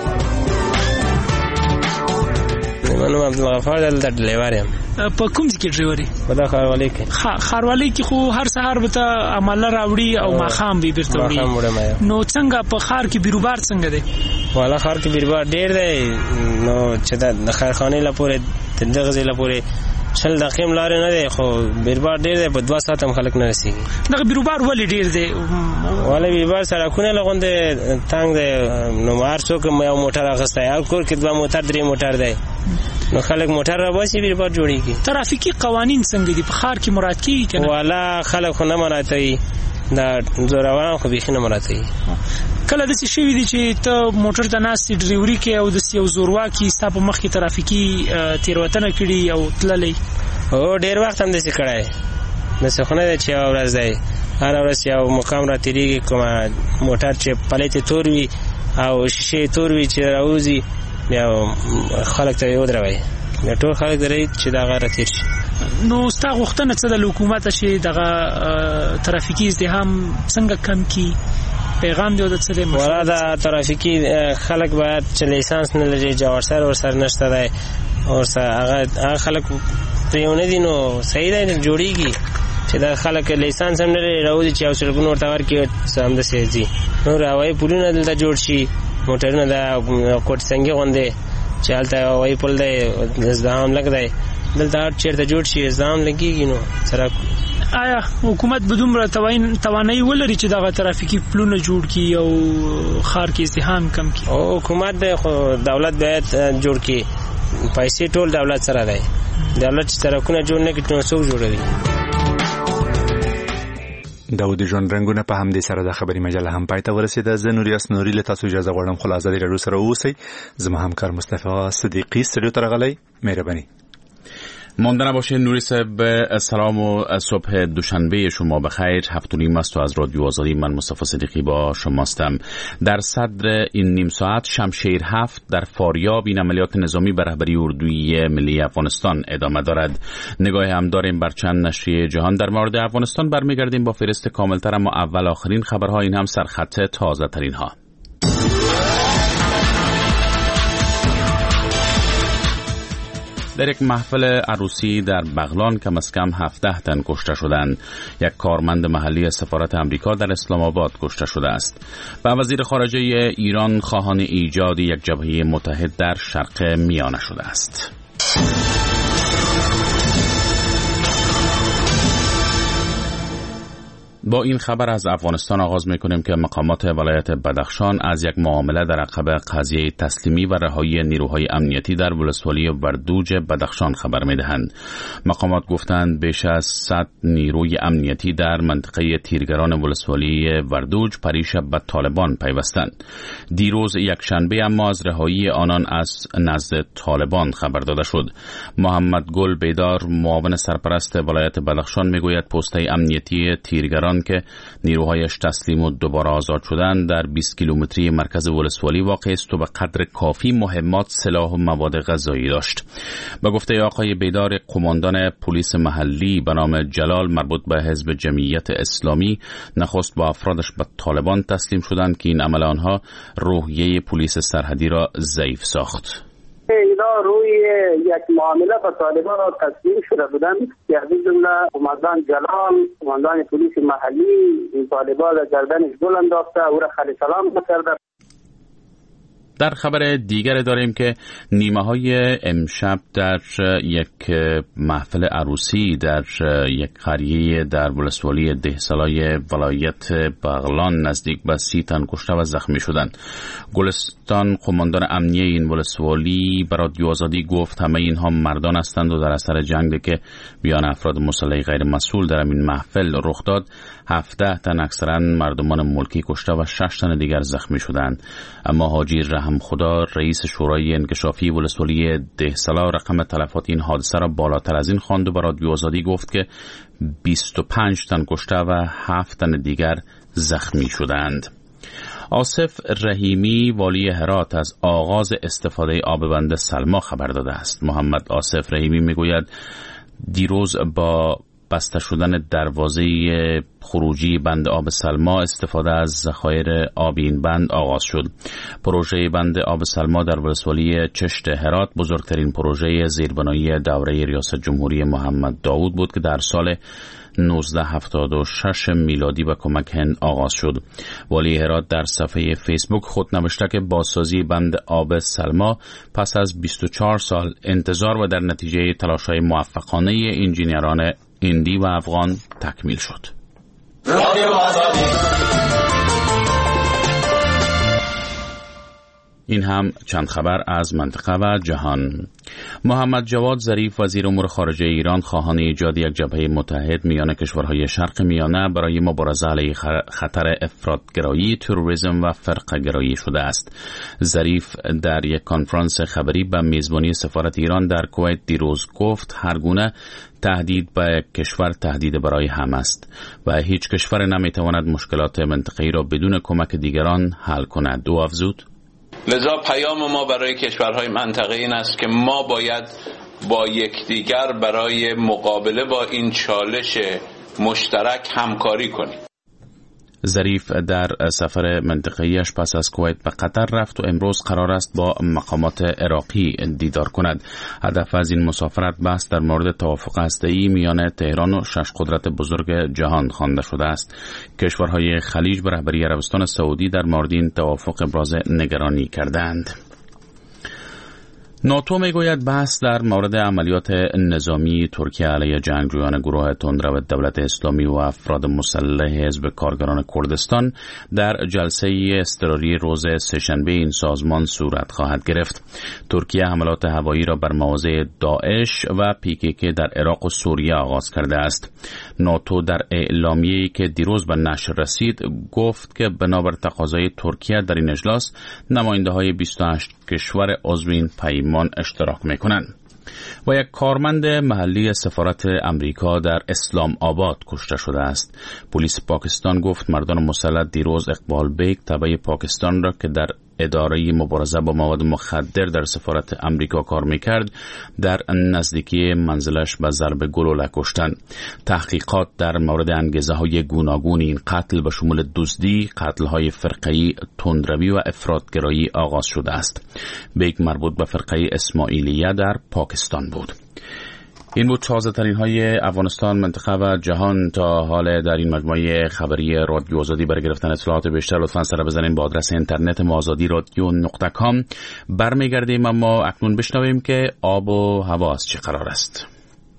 منو عبدالغفار دلته ډریور یم. په کوم ځای کې ډریوري؟ په دا ښاروالۍ کې. ښاروالۍ کې خو هر سهار به ته عمله راوړي او ماښام به بیرته وړي. نو څنګه په ښار کې بیروبار څنګه دی؟ والا ښار کې بیروبار ډیر دی. نو چې د خیرخانې لپاره د دغه ځای لپاره 20 دقیقې لارې نه دی خو بیروبار ډیر دی. په 2 ساعت هم خلک نه رسیږي. دغه بیروبار ولې ډیر دی؟ ولې بیروبار سړکونه لغونډه تنګ دی. نو هر څوک یو موټر اخیستی او کور کې 2 موټر 3 موټر دی. نو خلک موټر راوځي بیروبار جوړیږي. ترافیکي قوانین څنګه دي په ښار کې مراعات کیږي کنه؟ والا خلک خو نه مراعاتوي. دا زوروان خو بیخي نه مراعاتوي. کله داسې شوي دي چې ته موټر ته ناست ډریوري کې او داسې یو زورواکي ستا په مخ کې ترافیکي تېروتنه کړي او تللی؟ هو ډېر وخت هم داسې کړی. داسې خو نه دی چې یوه ورځ دی. هره ورځ یو مقام را تېرېږي کومه موټر چې پلیت یې تور وي او شیشې تور وي چې راوځي بیا خلک ته یې ودروي. بیا ټول خلک دروي چې دغه را تېر شي. نو ستا غوښتنه څه ده له حکومته چې دغه ترافیکي ازدحام څنګه کم کړي؟ پیغام دی د څه دی؟ والا د ترافیکي خلک باید چې لیسانس نه لري جواز ورسره نشته دی ورسره هغه خلک پرېونه دي نو صحیح دی جوړیږي. چې دا خلک لیسانس هم نه راوځي چې او سړکونه ورته ورکړي سم د سيزي نو راوي پولونه دلته جوړ شي موټرونه د کوټ څنګه غوندې چې هلته وای پل دی ځام لګ دی دلته چیرته جوړ شي ځام لګيږي نو سره آیا حکومت به دومره توانایي ولري چې دغه ترافیکي پلونه جوړ کړي او ښار کې ازدحام کم کړي؟ او حکومت د دولت باید جوړ کړي پیسې ټول دولت سره دی دولت چې سړکونه جوړ نه کړي نو څوک جوړوي؟ داود جون رنگونه په همدې سره د خبري مجله هم پای ته ورسېده. زه نوریاس نوري له تاسو اجازه غواړم خو آزادي رادیو سره اوسئ. زما همکار مصطفی صدیقی استودیو ته راغلی. مهرباني. مانده نباشه. نوری صاحب سلام و صبح دوشنبه شما بخیر. 7:30 است و از رادیو آزادی من مصطفی صدیقی با شماستم. در صدر این نیم ساعت شمشیر 7 در فاریاب این عملیات نظامی به رهبری اردوی ملی افغانستان ادامه دارد. نگاه هم داریم بر چند نشریه جهان در مورد افغانستان برمیگردیم با فهرست کاملتر، اما اول آخرین خبرها، این هم سرخط تازه ترین ها. در یک محفل عروسی در بغلان کم از کم 17 تن کشته شدند. یک کارمند محلی سفارت امریکا در اسلام آباد کشته شده است. و وزیر خارجه ایران خواهان ایجاد یک جبهه متحد در شرق میانه شده است. با این خبر از افغانستان آغاز میکنیم که مقامات ولایت بدخشان از یک معامله در عقب قضیه تسلیمی و رهایی نیروهای امنیتی در ولسوالی وردوج بدخشان خبر میدهند. مقامات گفتند بیش از 100 نیروی امنیتی در منطقه تیرگران ولسوالی وردوج پریشب به طالبان پیوستند. دیروز یک شنبه اما از رهایی آنان از نزد طالبان خبر داده شد. محمد گل بیدار معاون سرپرست ولایت بدخشان میگوید پسته امنیتی تیرگران که نیروهایش تسلیم و دوباره آزاد شدند در 20 کیلومتری مرکز ولسوالی واقع است و به قدر کافی مهمات، سلاح و مواد غذایی داشت. به گفته آقای بیدار، قماندان پلیس محلی به نام جلال مربوط به حزب جمعیت اسلامی نخست با افرادش به طالبان تسلیم شدند که این عمل آنها روحیه پلیس سرحدی را ضعیف ساخت. اینا روی یک معامله با طالبان را تسلیم شده بودند که از این جمله قماندان جلال، قماندان پلیس محلی، این طالبان را گردنش گل انداخته او را خالی سلام کرده. در خبر دیگر داریم که نیمه های امشب در یک محفل عروسی در یک قریه در ولسوالی دهسالای ولایت بغلان نزدیک به 30 تن کشته و زخمی شدند. گلستان، قماندان امنیه این ولسوالی به رادیو آزادی گفت همه اینها مردان هستند و در اثر جنگی که بیان افراد مسلح غیر مسئول در این محفل رخ داد 17 تن اکثرا مردمان ملکی کشته و 6 تن دیگر زخمی شدند. اما حاجی رحم خدا، رئیس شورای انکشافی ولسوالی دهسالا، رقم تلفات این حادثه را بالاتر از این خواند و به رادیو آزادی گفت که 25 تن کشته و 7 تن دیگر زخمی شدند. آصف رحیمی والی هرات از آغاز استفاده آب بند سلما خبر داده است. محمد آصف رحیمی میگوید دیروز با بسته شدن دروازه خروجی بند آب سلما استفاده از ذخایر آب این بند آغاز شد. پروژه بند آب سلما در ولسوالی چشت هرات بزرگترین پروژه زیربنایی دوره ریاست جمهوری محمد داوود بود که در سال 1976 میلادی به کمک هند آغاز شد. والی هرات در صفحه فیسبوک خود نوشته که بازسازی بند آب سلما پس از 24 سال انتظار و در نتیجه تلاش‌های موفقانه انجینران هندی و افغان تکمیل شد. این هم چند خبر از منطقه و جهان. محمد جواد ظریف وزیر امور خارجه ایران خواهان ایجاد یک جبهه متحد میان کشورهای شرق میانه برای مبارزه علیه خطر افراطگرایی، تروریسم و فرقه‌گرایی شده است. ظریف در یک کنفرانس خبری به میزبانی سفارت ایران در کویت دیروز گفت هر گونه تهدید به کشور تهدید برای همه است و هیچ کشور نمیتواند مشکلات منطقه‌ای را بدون کمک دیگران حل کند. او افزود: لذا پیام ما برای کشورهای منطقه این است که ما باید با یکدیگر برای مقابله با این چالش مشترک همکاری کنیم. ظریف در سفر منطقه‌ایش پس از کویت به قطر رفت و امروز قرار است با مقامات عراقی دیدار کند. هدف از این مسافرت بحث در مورد توافق هسته‌ای میان تهران و 6 قدرت بزرگ جهان خوانده شده است. کشورهای خلیج به رهبری عربستان سعودی در مورد این توافق ابراز نگرانی کردند. ناتو میگوید بحث در مورد عملیات نظامی ترکیه علیه جنگجویان گروه تندرو دولت اسلامی و افراد مسلح حزب کارگران کردستان در جلسه اضطراری روز سه‌شنبه این سازمان صورت خواهد گرفت. ترکیه حملات هوایی را بر مواضع داعش و PKK در عراق و سوریه آغاز کرده است. ناتو در اعلامیه‌ای که دیروز به نشر رسید گفت که بنابر تقاضای ترکیه در این اجلاس نماینده‌های 28 کشور عضو این پیمان اشتراک می‌کنند. و یک کارمند محلی سفارت امریکا در اسلام آباد کشته شده است. پلیس پاکستان گفت مردان مسلح دیروز اقبال بیگ تبع پاکستان را که در اداره مبارزه با مواد مخدر در سفارت امریکا کار میکرد در نزدیکی منزلش به ضرب گلوله کشتند. تحقیقات در مورد انگیزه‌های گوناگون این قتل به شمول دزدی، قتل‌های فرقه‌ای، تندروی و افراطگرایی آغاز شده است. بیگ مربوط به فرقه اسماعیلیه در پاکستان بود. این بود تازه‌ترین های افغانستان، منطقه و جهان تا حال در این مجموعه خبری رادیو آزادی. برای گرفتن اطلاعات بیشتر لطفاً سر بزنید با آدرس اینترنت ما azadi.radio.com. برمیگردیم اما اکنون بشنویم که آب و هوا از چه قرار است.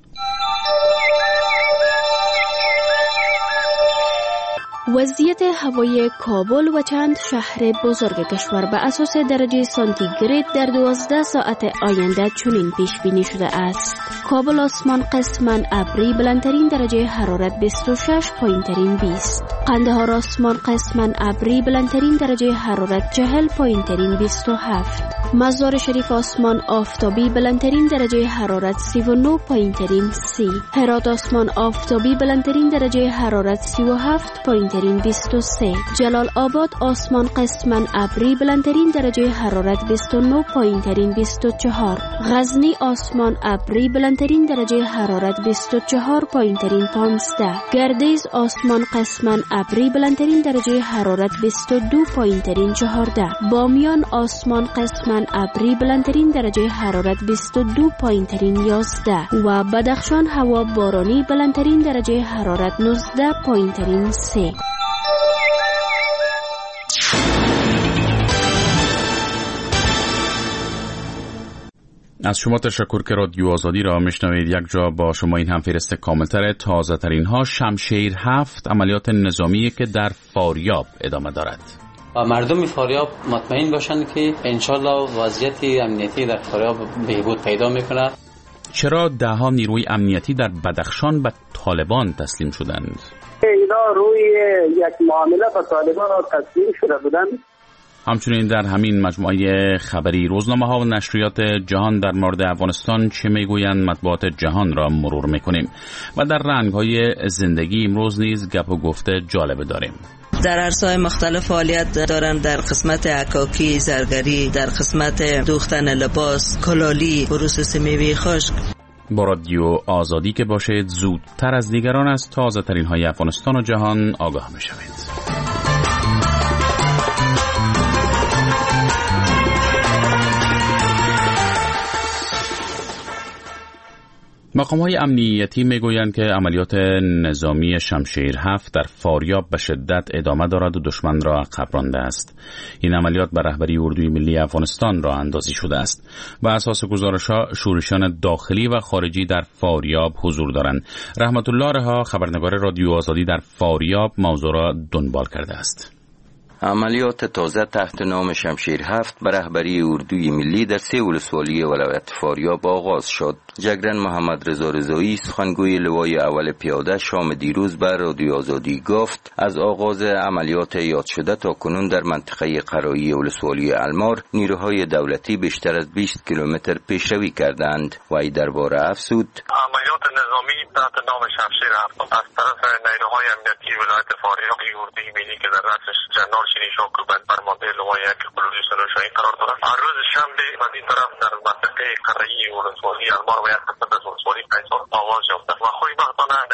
وضعیت هوای کابل و چند شهر بزرگ کشور به اساس درجه سانتیگراد در 12 ساعت آینده چنین پیش بینی شده است. کابل آسمان قسماً ابری، بلندترین درجه حرارت 26، پایینترین 20. قندهار آسمان قسماً ابری، بلندترین درجه حرارت 40، پایینترین 27. مزار شریف آسمان آفتابی، بلندترین درجه حرارت 39، پایینترین 30. هرات آسمان آفتابی، بلندترین درجه حرارت 37، پایینترین 23. جلال آباد آسمان قسماً ابری، بلندترین درجه حرارت 29، پایینترین 24. غزنی آسمان ابری، بلندترین درجه حرارت 24، پایینترین 15. گردیز آسمان قسماً ابری، بلندترین درجه حرارت 22، پایینترین 14. بامیان آسمان قسماً ابری، بلندترین درجه حرارت 22، پایینترین 11. و بدخشان هوا بارانی، بلندترین درجه حرارت 19، پایینترین 3. از شما تشکر که رادیو آزادی را میشنوید. یک جا با شما این هم فهرست کاملتر تازه ترین ها. شمشیر 7 عملیات نظامی که در فاریاب ادامه دارد. و مردم فاریاب مطمئن باشند که انشالله وضعیت امنیتی در فاریاب بهبود پیدا میکنه. چرا دهها نیروی امنیتی در بدخشان به طالبان تسلیم شدند؟ اینا روی یک معامله با طالبان تسلیم شده بودند. همچنین در همین مجموعه خبری روزنامه‌ها و نشریات جهان در مورد افغانستان چه میگویند مطبوعات جهان را مرور میکنیم و در رنگ‌های زندگی امروز نیز گپ و گفته جالب داریم. در عرصه‌های مختلف فعالیت دارند، در قسمت عکاکی، زرگری، در قسمت دوختن لباس، کلالی، پروسس میوه خشک. با رادیو آزادی که باشید زودتر از دیگران از تازه ترین های افغانستان و جهان آگاه میشوید. مقام‌های امنیتی میگویند که عملیات نظامی شمشیر 7 در فاریاب به شدت ادامه دارد و دشمن را عقب رانده است. این عملیات به رهبری اردوی ملی افغانستان را اندازی شده است. بر اساس گزارش‌ها شورشیان داخلی و خارجی در فاریاب حضور دارند. رحمت الله رها، خبرنگار رادیو آزادی در فاریاب، موضوع را دنبال کرده است. عملیات تازه تحت نام شمشیر 7 به رهبری اردوی ملی در 3 ولسوالی ولایت فاریاب آغاز شد. جگرن محمد رضا رضایی، سخنگوی لوای اول پیاده، شام دیروز به رادیو آزادی گفت از آغاز عملیات یاد شده تا کنون در منطقه قرایی ولسوالی المار نیروهای دولتی بیشتر از 20 کیلومتر پیشروی کردند و ای درباره افزود عملیات نظامی تحت نام شمشیر 7 از طرف نیروهای امنیتی ولایت فاریاب اردوی ملی که در رأسش جنرال شیرین شاکوبند فرمانده لوای یک پلیس سلوشایی قرار دارد. هر روز شنبه از این طرف در منطقه قرایی ولسوالی المار و یک قسمت از ولسوالی قیصر آغاز یافته و خوشبختانه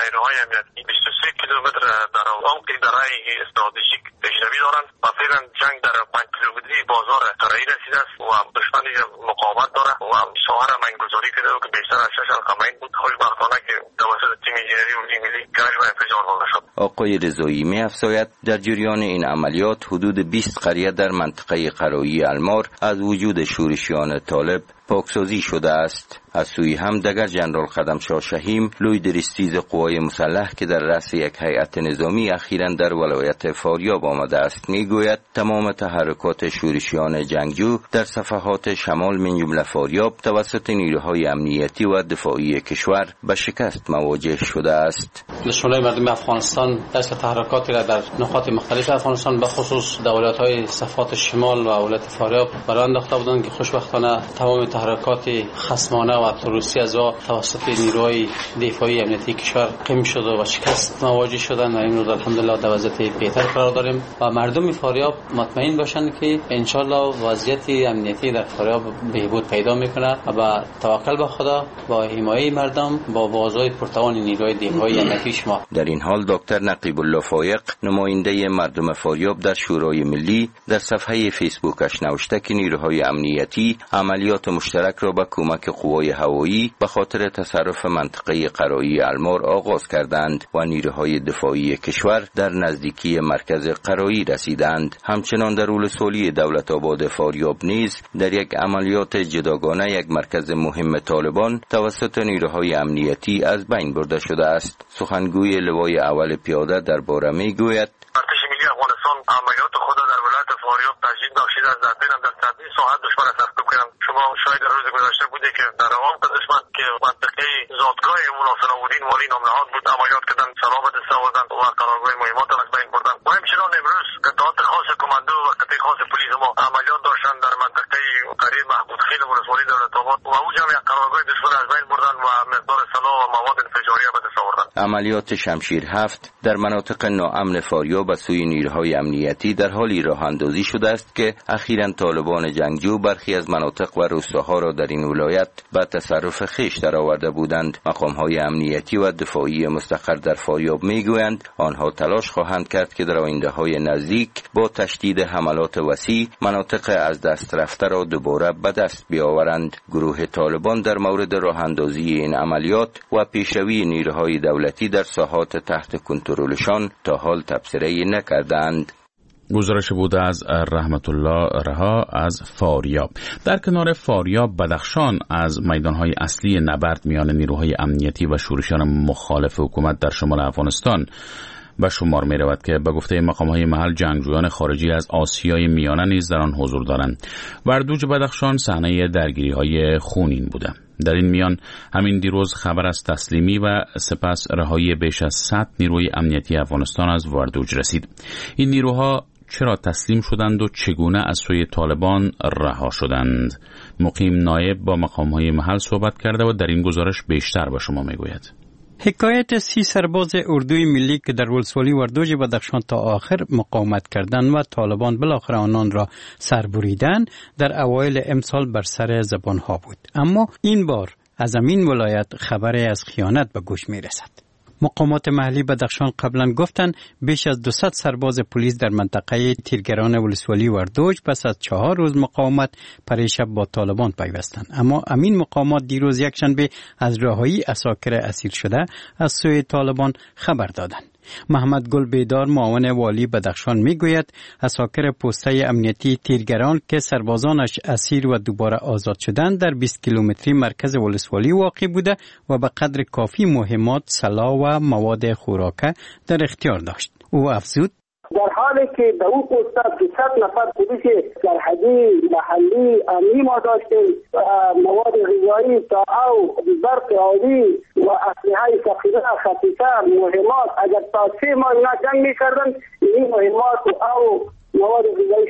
نیروهای امنیتی 23 کیلومتر در عمق دره استراتژیک پیشروی دارند و فعلا جنگ در 5 کیلومتری بازار ترایی رسیده است و دشمن مقاومت داره و ساحه را منگذاری کرده و که بیشتر از 6 القمین بود. خوشبختانه که توسط تیم انجینری اردوی ملی کشف و انفجار داده شد. آقای رضایی می‌افزاید در جریان این عملیات حدود 20 قریه در منطقه قرایی المار از وجود شورشیان طالب پاکسازی شده است. از سوی هم دگر جنرال خدمشاه شهیم لوی درستیز قوای مسلح که در رأس یک هیئت نظامی اخیراً در ولایت فاریاب آمده است میگوید تمام تحرکات شورشیان جنگجو در صفحات شمال من جمله فاریاب توسط نیروهای امنیتی و دفاعی کشور به شکست مواجه شده است. دشمنان مردم افغانستان دست تحرکاتی را در نقاط مختلف افغانستان به خصوص در ولایت‌های صفحات شمال و ولایت فاریاب برآورده انداخته بودند که خوشبختانه تمام تحرکات خصمانه و تروریستی از توسط نیروهای دفاعی امنیتی کشور قم شد و شکست مواجه شدند و امروز الحمدلله در وضعیت بهتر قرار داریم و مردم فاریاب مطمئن باشند که ان شاء الله وضعیت امنیتی در فاریاب بهبود پیدا میکنه و با توکل به خدا با حمایت مردم با بازوی پرتوان نیروهای دفاعی امنیتی شما. در این حال دکتر نقیب الله فایق نماینده مردم فاریاب در شورای ملی در صفحه فیسبوکش نوشته که نیروهای امنیتی عملیات مشترک را با کمک قوای هوایی به خاطر تصرف منطقه قرایی المار آغاز کردند و نیروهای دفاعی کشور در نزدیکی مرکز قرایی رسیدند. همچنان در ولسوالی دولت آباد فاریاب نیز در یک عملیات جداگانه یک مرکز مهم طالبان توسط نیروهای امنیتی از بین برده شده است. سخنگوی لوای اول پیاده درباره میگوید ارتش ملی افغانستان عملیات خود در ولایت فاریاب تجدید بخشیده است. در بین در 30 ساعت دشمن را تعقیب کردند. شما شاید در روز گذشته بوده که در عمق دشمن که منطقه زادگاه مولا صلاح الدین والی نامنهاد بود عملیات کردند، سلام دسته آوردند و قرارگاه مهمات را از بین بردند. و همچنان امروز قطعات خاص کماندو و قطعه خاص پلیس ما عملیات داشتند در منطقه قریب محمود خیل ولسوالی دولت آباد و او جمع قرارگاه دشمن از بین بردند و مقدار سلاح و مواد انفجاریه به دست آوردند. عملیات شمشیر 7 در مناطق ناامن فاریاب به سوی نیروهای امنیتی در حالی راه اندازی شده است که اخیراً طالبان جنگجو برخی از مناطق و روستاها را در این ولایت به تصرف خویش درآورده بودند. مقام‌های امنیتی و دفاعی مستقر در فاریاب میگویند آنها تلاش خواهند کرد که در آینده‌های نزدیک با تشدید حملات وسیع مناطق از دست رفته را دوباره به دست بیاورند. گروه طالبان در مورد راه اندازی این عملیات و پیشروی نیروهای دولتی در ساحات تحت کنترلشان تا حال تبصره نکردند. گزارش بوده از رحمت الله رها از فاریاب. در کنار فاریاب، بدخشان از میدانهای اصلی نبرد میان نیروهای امنیتی و شورشیان مخالف حکومت در شمال افغانستان به شمار می رود که به گفته مقام‌های محل جنگجویان خارجی از آسیای میانه نیز در آن حضور دارند. وردوج بدخشان صحنه درگیری‌های خونین بوده. در این میان همین دیروز خبر از تسلیمی و سپس رهایی بیش از 100 نیروی امنیتی افغانستان از وردوج رسید. این نیروها چرا تسلیم شدند و چگونه از سوی طالبان رها شدند؟ مقیم نایب با مقام‌های محل صحبت کرده و در این گزارش بیشتر به شما میگوید. حکایت 30 سرباز اردوی ملی که در ولسوالی وردوج بدخشان تا آخر مقاومت کردند و طالبان بالاخره آنان را سربریدند در اوایل امسال بر سر زبانها بود. اما این بار از این ولایت خبری از خیانت به گوش می رسد. مقامات محلی بدخشان قبلا گفتند بیش از 200 سرباز پلیس در منطقه تیرگران ولسوالی وردوج پس از 4 روز مقاومت پریشب با طالبان پیوستند. اما امین مقامات دیروز یکشنبه از رهایی عساکر اسیر شده از سوی طالبان خبر دادند. محمد گل بیدار معاون والی بدخشان میگوید عساکر پسته امنیتی تیرگران که سربازانش اسیر و دوباره آزاد شدند در 20 کیلومتری مرکز ولسوالی واقع بوده و به قدر کافی مهمات، سلاح و مواد خوراکه در اختیار داشت. او افزود در حالی که در اون پوسته 200 نفر پلیس سرحدی محلی امنی ما داشتیم، مواد غذایی، تاو، برق آبی و اسلحه ثقیله خفیفه، مهمات. اگر تا 3 ماه اینا جنگ میکردن این مهمات او مواد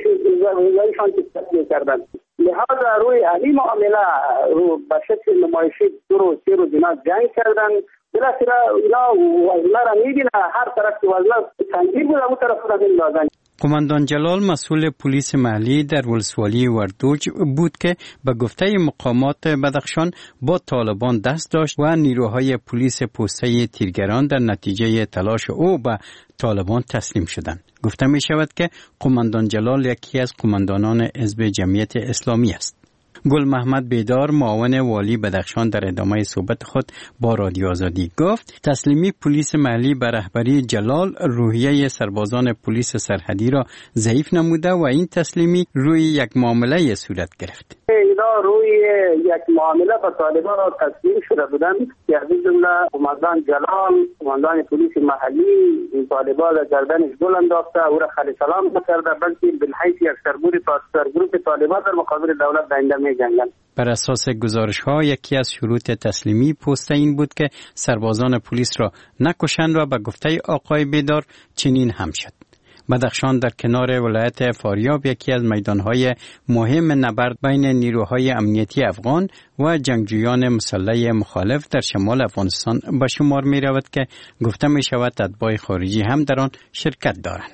غذاییشان تسلیم کردن. لحاظا روی این معامله رو به شکل نمایشی 2 روز 3 روز اینا جنگ کردن. بالاخره اینا وزنه را میبینه، هر طرف که وزنه سنگین بود اون طرف را میندازن. قماندان جلال مسئول پلیس محلی در ولسوالی وردوج بود که به گفته مقامات بدخشان با طالبان دست داشت و نیروهای پلیس پوسته تیرگران در نتیجه تلاش او به طالبان تسلیم شدند. گفته می شود که قماندان جلال یکی از قماندانان حزب جمعیت اسلامی است. گل محمد بیدار معاون والی بدخشان در ادامه صحبت خود با رادیو آزادی گفت تسلیمی پلیس محلی به رهبری جلال روحیه سربازان پلیس سرحدی را ضعیف نموده و این تسلیمی روی یک معامله صورت گرفت. اینا روی یک معامله با طالبان را تسلیم شده بودند که از جمله قماندان جلال، قماندان پلیس محلی این طالبان را گردنش گل انداخته او را خالی سلام نکرده بلکه بالحیث یک سرگروه طالبان در مقابل دولت دنده می‌جنگند. بر اساس گزارش‌ها یکی از شروط تسلیمی پست این بود که سربازان پلیس را نکشند و به گفته آقای بیدار چنین هم شد. بدخشان در کنار ولایت فاریاب یکی از میدانهای مهم نبرد بین نیروهای امنیتی افغان و جنگجویان مسلح مخالف در شمال افغانستان به شمار می رود که گفته می شود اتباع خارجی هم در آن شرکت دارند.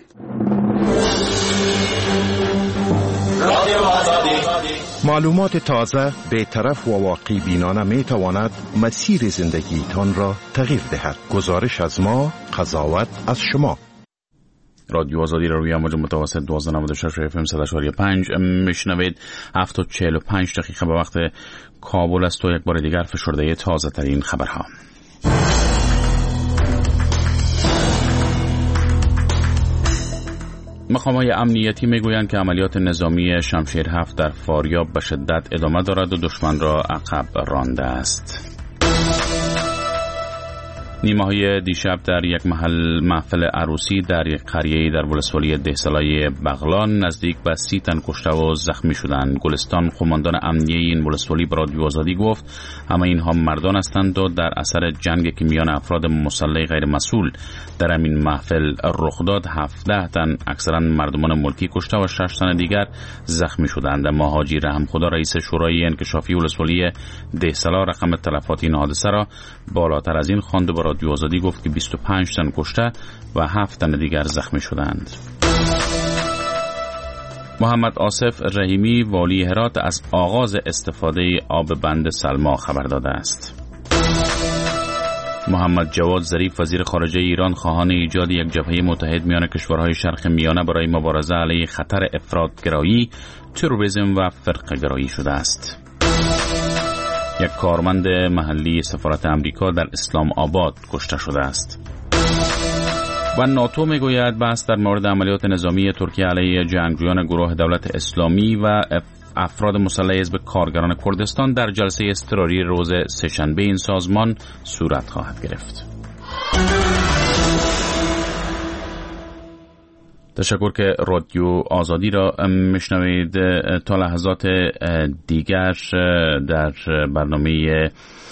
معلومات تازه، بی‌طرف و واقعی بینانه می تواند مسیر زندگیتان را تغییر دهد. گزارش از ما، قضاوت از شما. رادیو آزادی را روی امواج متوسط 1296 FM 100.5 میشنوید. 7:45 دقیقه به وقت کابل است و یک بار دیگر فشرده تازه ترین خبرها. مقامات امنیتی میگویند که عملیات نظامی شمشیر 7 در فاریاب به شدت ادامه دارد و دشمن را عقب رانده است. نیمه‌های دیشب در یک محفل عروسی در یک قریه در ولسوالی دهسالای بغلان نزدیک به 30 تن کشته و زخمی شدند. گلستان قماندان امنیه این ولسوالی به رادیو آزادی گفت همه اینها مردان هستند و در اثر جنگ که میان افراد مسلح غیر مسئول در همین محفل رخ داد 17 تن اکثرا مردمان ملکی کشته و 6 تن دیگر زخمی شدند. اما حاجی رحم خدا رئیس شورای انکشافی ولسوالی دهسالا رقم تلفات این حادثه را بالاتر از این خواند و رادیو آزادی گفت که 25 تن کشته و 7 تن دیگر زخمی شدند. محمد آصف رحیمی والی هرات از آغاز استفاده آب بند سلما خبر داده است. محمد جواد ظریف وزیر خارجه ایران خواهان ایجاد یک جبهه متحد میان کشورهای شرق میانه برای مبارزه علیه خطر افراطگرایی، تروریسم و فرقه‌گرایی شده است. یک کارمند محلی سفارت امریکا در اسلام آباد کشته شده است. و ناتو میگوید بحث در مورد عملیات نظامی ترکیه علیه جنگجویان گروه دولت اسلامی و افراد مسلح حزب کارگران کردستان در جلسه اضطراری روز سه‌شنبه این سازمان صورت خواهد گرفت. تشکر که رادیو آزادی را میشنوید. تا لحظات دیگر در برنامه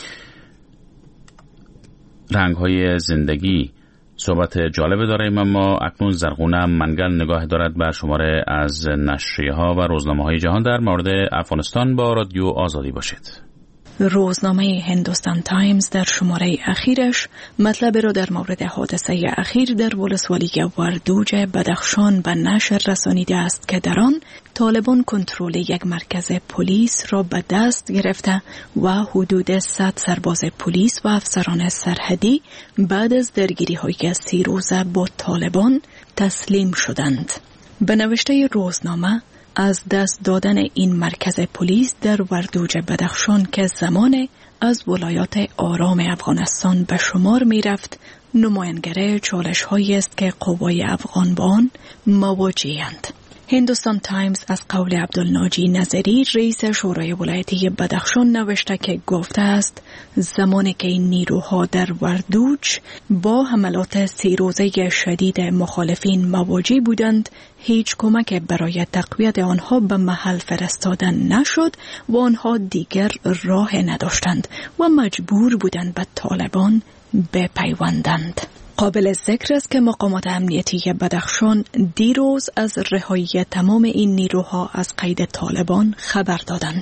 رنگ‌های زندگی صحبت جالب داریم، اما اکنون زرغونه منگل نگاه دارد بر شماره از نشریه‌ها و روزنامه‌های جهان در مورد افغانستان. با رادیو آزادی باشید. روزنامه هندوستان تایمز در شماره اخیرش مطلب را در مورد حادثه اخیر در ولسوالی وردوج بدخشان به نشر رسانیده است که در آن طالبان کنترل یک مرکز پلیس را به دست گرفته و حدود 100 سرباز پلیس و افسران سرحدی بعد از درگیری‌های 30 روزه با طالبان تسلیم شدند. به نوشته روزنامه از دست دادن این مرکز پلیس در وردوج بدخشان که زمان از ولایات آرام افغانستان به شمار می رفت نمایانگر چالش هایی است که قوای افغان با آن مواجه‌اند. هندوستان تایمز از قول عبدالناجی نظری رئیس شورای ولایتی بدخشان نوشته که گفته است زمانی که این نیروها در وردوج با حملات 3 روزه شدید مخالفین مواجه بودند، هیچ کمک برای تقویت آنها به محل فرستادن نشد و آنها دیگر راه نداشتند و مجبور بودند به طالبان بپیوندند. قابل ذکر است که مقامات امنیتی بدخشان دیروز از رهایی تمام این نیروها از قید طالبان خبر دادند.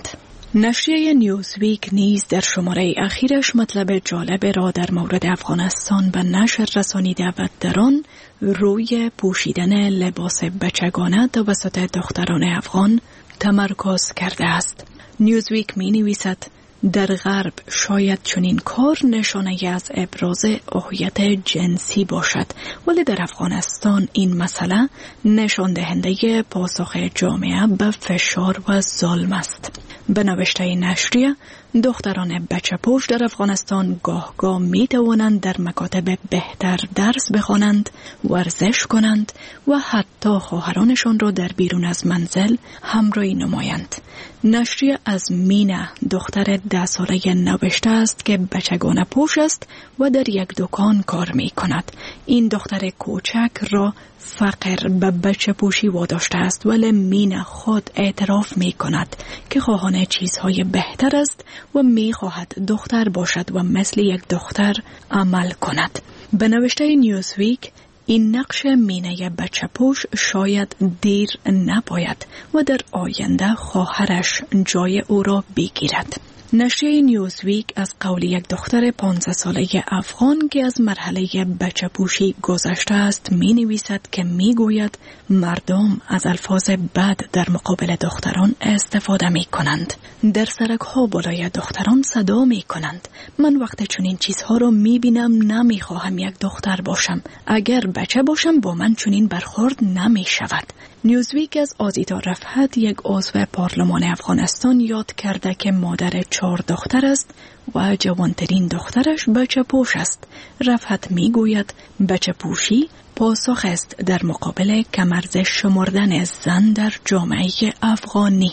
نشریه نیوزویک نیز در شماره اخیرش مطلب جالب را در مورد افغانستان به نشر رسانیده و در آن روی پوشیدن لباس بچگانه توسط دختران افغان تمرکز کرده است. نیوزویک می نویسد در غرب شاید چنین کار نشانه از ابراز هویت جنسی باشد، ولی در افغانستان این مسئله نشان دهنده پاسخ جامعه به فشار و ظلم است. به نوشته نشریه، دختران بچه‌پوش در افغانستان گاه می توانند در مکاتب بهتر درس بخوانند، ورزش کنند و حتی خواهرانشان را در بیرون از منزل همراهی نمایند. نشریه از مینا، دختر 10 ساله نوشته است که بچگانه پوش است و در یک دکان کار می کند. این دختر کوچک را فقر به بچه پوشی واداشته است، ولی مینا خود اعتراف می کند که خواهان چیزهای بهتر است و می خواهد دختر باشد و مثل یک دختر عمل کند. به نوشته نیوزویک، این نقش مینه بچه پوش شاید دیر نباید و در آینده خواهرش جای او را بگیرد. نشریه نیوزویک از قول یک دختر 15 ساله افغان که از مرحله بچه پوشی گذشته است می نویسد که می گوید مردم از الفاظ بد در مقابل دختران استفاده می کنند. در سرک ها بالای دختران صدا می کنند. من وقت چنین چیزها را می بینم نمی خواهم یک دختر باشم. اگر بچه باشم با من چنین برخورد نمی شود. نیوزویک از آزیتا رفعت، یک عضو پارلمان افغانستان، یاد کرده که مادر 4 دختر است و جوانترین دخترش بچه پوش است. رفعت می گوید بچه پوشی پاسخ است در مقابل کم‌ارزش شمردن زن در جامعه افغانی.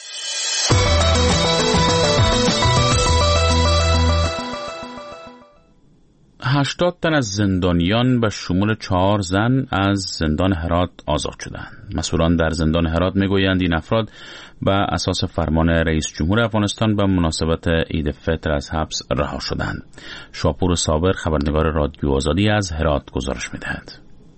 80 تن از زندانیان به شمول 4 زن از زندان هرات آزاد شدند. مسئولان در زندان هرات میگویند این افراد به اساس فرمان رئیس جمهور افغانستان به مناسبت عید فطر از حبس رها شدند. شاپور صابر، خبرنگار رادیو آزادی، از هرات گزارش می‌دهد.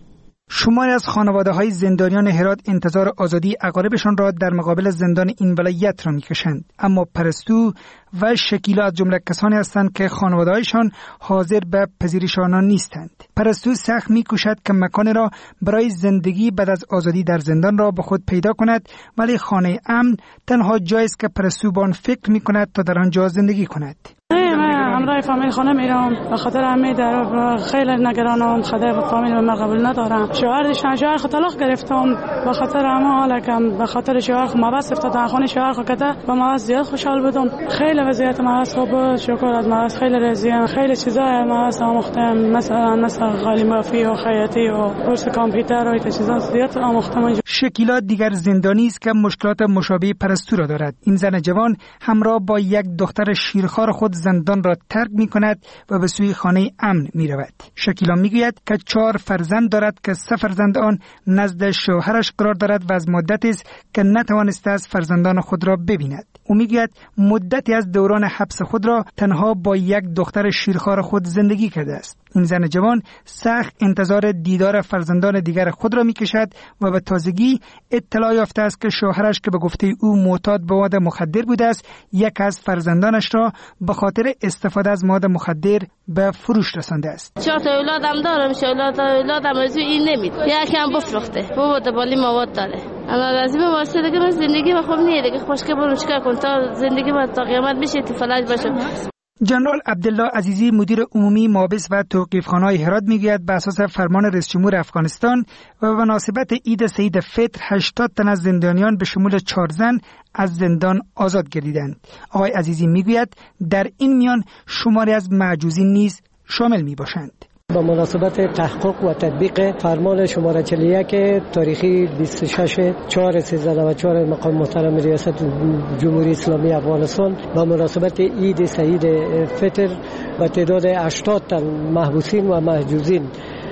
شماری از خانواده‌های زندانیان هرات انتظار آزادی اقاربشان را در مقابل زندان این ولایت را می‌کشند، اما پرستو و شکیلا از جمله کسانی هستند که خانواده‌هایشان حاضر به پذیرش آنان نیستند. پرستو سخت می‌کوشد که مکانی را برای زندگی بعد از آزادی در زندان را به خود پیدا کند، ولی خانه امن تنها جایی است که پرستو به آن فکر می‌کند تا در آنجا زندگی کند. همراه فامیل خانه میرم، به خاطر همه در خیلی نگرانم، خاطر فامیل من قبول ندارم. شوهر خود طلاق گرفتم، به خاطر همه حالکم، به خاطر شوهر خود موث افتادم خانه شوهر خود کده و موث زیاد خوشحال بودم. خیلی وضعیت موث خوب بود، شکر از موث خیلی راضیم. خیلی چیزا موث آموختم، مثلا قالی مافی و خیاطی و کورس کامپیوتر و این چیزا زیاد آموختم. شکیلا دیگر زندانی است که مشکلات مشابه پرستو را دارد. این زن جوان همراه با یک دختر شیرخوار خود زندان را ترک می کند و به سوی خانه امن می رود. شکیلا می گوید که 4 فرزند دارد که 3 فرزند آن نزد شوهرش قرار دارد و از مدتی است که نتوانسته از فرزندان خود را ببیند. او می گوید مدتی از دوران حبس خود را تنها با یک دختر شیرخوار خود زندگی کرده است. این زن جوان سخت انتظار دیدار فرزندان دیگر خود را می کشد و به تازگی اطلاع یافته است که شوهرش که به گفته او معتاد به مواد مخدر بوده است، یک از فرزندانش را به خاطر استفاده از مواد مخدر به فروش رسانده است. 4 تا اولادم دارم، اولادم از این نمید، یکم بفروخته، بابا دبالی مواد داره. اما لازمه واسه دیگه من زندگی ما خوب نیه دیگه، خوش که برم چیکار کنم تا زندگی ما تا قیامت بشه تو فلج باشه. جنرال عبدالله عزیزی، مدیر عمومی محابس و توقیفخانه‌های هرات، میگوید به اساس فرمان رئیس جمهور افغانستان و به مناسبت عید سعید فطر 80 تن از زندانیان به شمول 4 زن از زندان آزاد گردیدند. آقای عزیزی میگوید در این میان شماری از معجوزین نیز شامل میباشند. با مناسبت تحقق و تطبیق فرمان شماره 41 تاریخی 26/4/1394 مقام محترم ریاست جمهوری اسلامی افغانستان با مناسبت عید سعید فطر با تعداد 80 تن محبوسین و محجوزین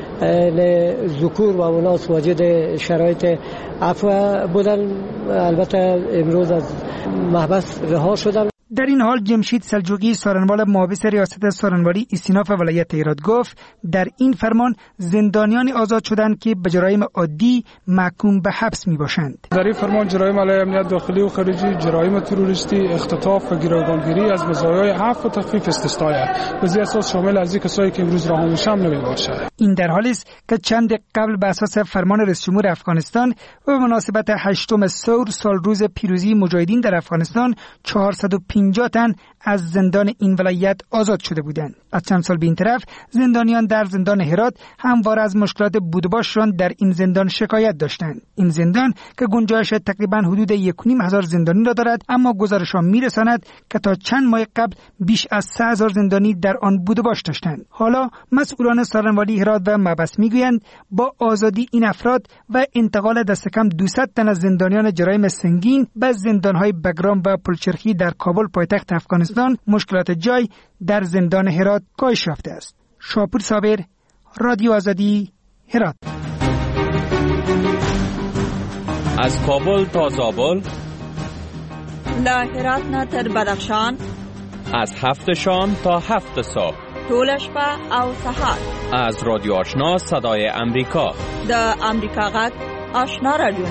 ذکور و اناث واجد شرایط عفو بودن. البته امروز از محبس رها شدن. در این حال جمشید سلجوقی سارنوال محافظ ریاست سارنوالی استیناف ولایت هرات گفت در این فرمان زندانیان آزاد شدند که به جرایم عادی محکوم به حبس می باشند. در این فرمان جرایم علیه امنیت داخلی و خارجی، جرایم تروریستی، اختطاف و گروگانگیری از مزایای عفو و تخفیف استثنایی است. به اساس شامل از کسایی که امروز رها میشن نمیباشه. این در حالی است که چند قبل به اساس فرمان رئیس جمهور افغانستان و به مناسبت 8 ثور سال روز پیروزی مجاهدین در افغانستان 450 تن از زندان این ولایت آزاد شده بودند. از چند سال به این طرف زندانیان در زندان هرات همواره از مشکلات بودباششان در این زندان شکایت داشتند. این زندان که گنجایش تقریبا حدود 1,500 زندانی را دارد، اما گزارش‌ها می‌رساند که تا چند ماه قبل بیش از 3,000 زندانی در آن بودباش داشتند. حالا مسئولان سارنوالی هرات و مبس میگویند با آزادی این افراد و انتقال دست کم 200 تن از زندانیان جرایم سنگین به زندان‌های بگرام و پلچرخی در کابل پایتخت افغانستان مشکلات جای در زندان هرات کاهش یافته است. شاپور صابر، رادیو آزادی، هرات. از کابل تا زابل، له هرات نه تر بدخشان، از 7 شام تا 7 صبح، ټول شپه او سهار، از رادیو آشنا صدای امریکا، د امریکا غږ آشنا رادیو.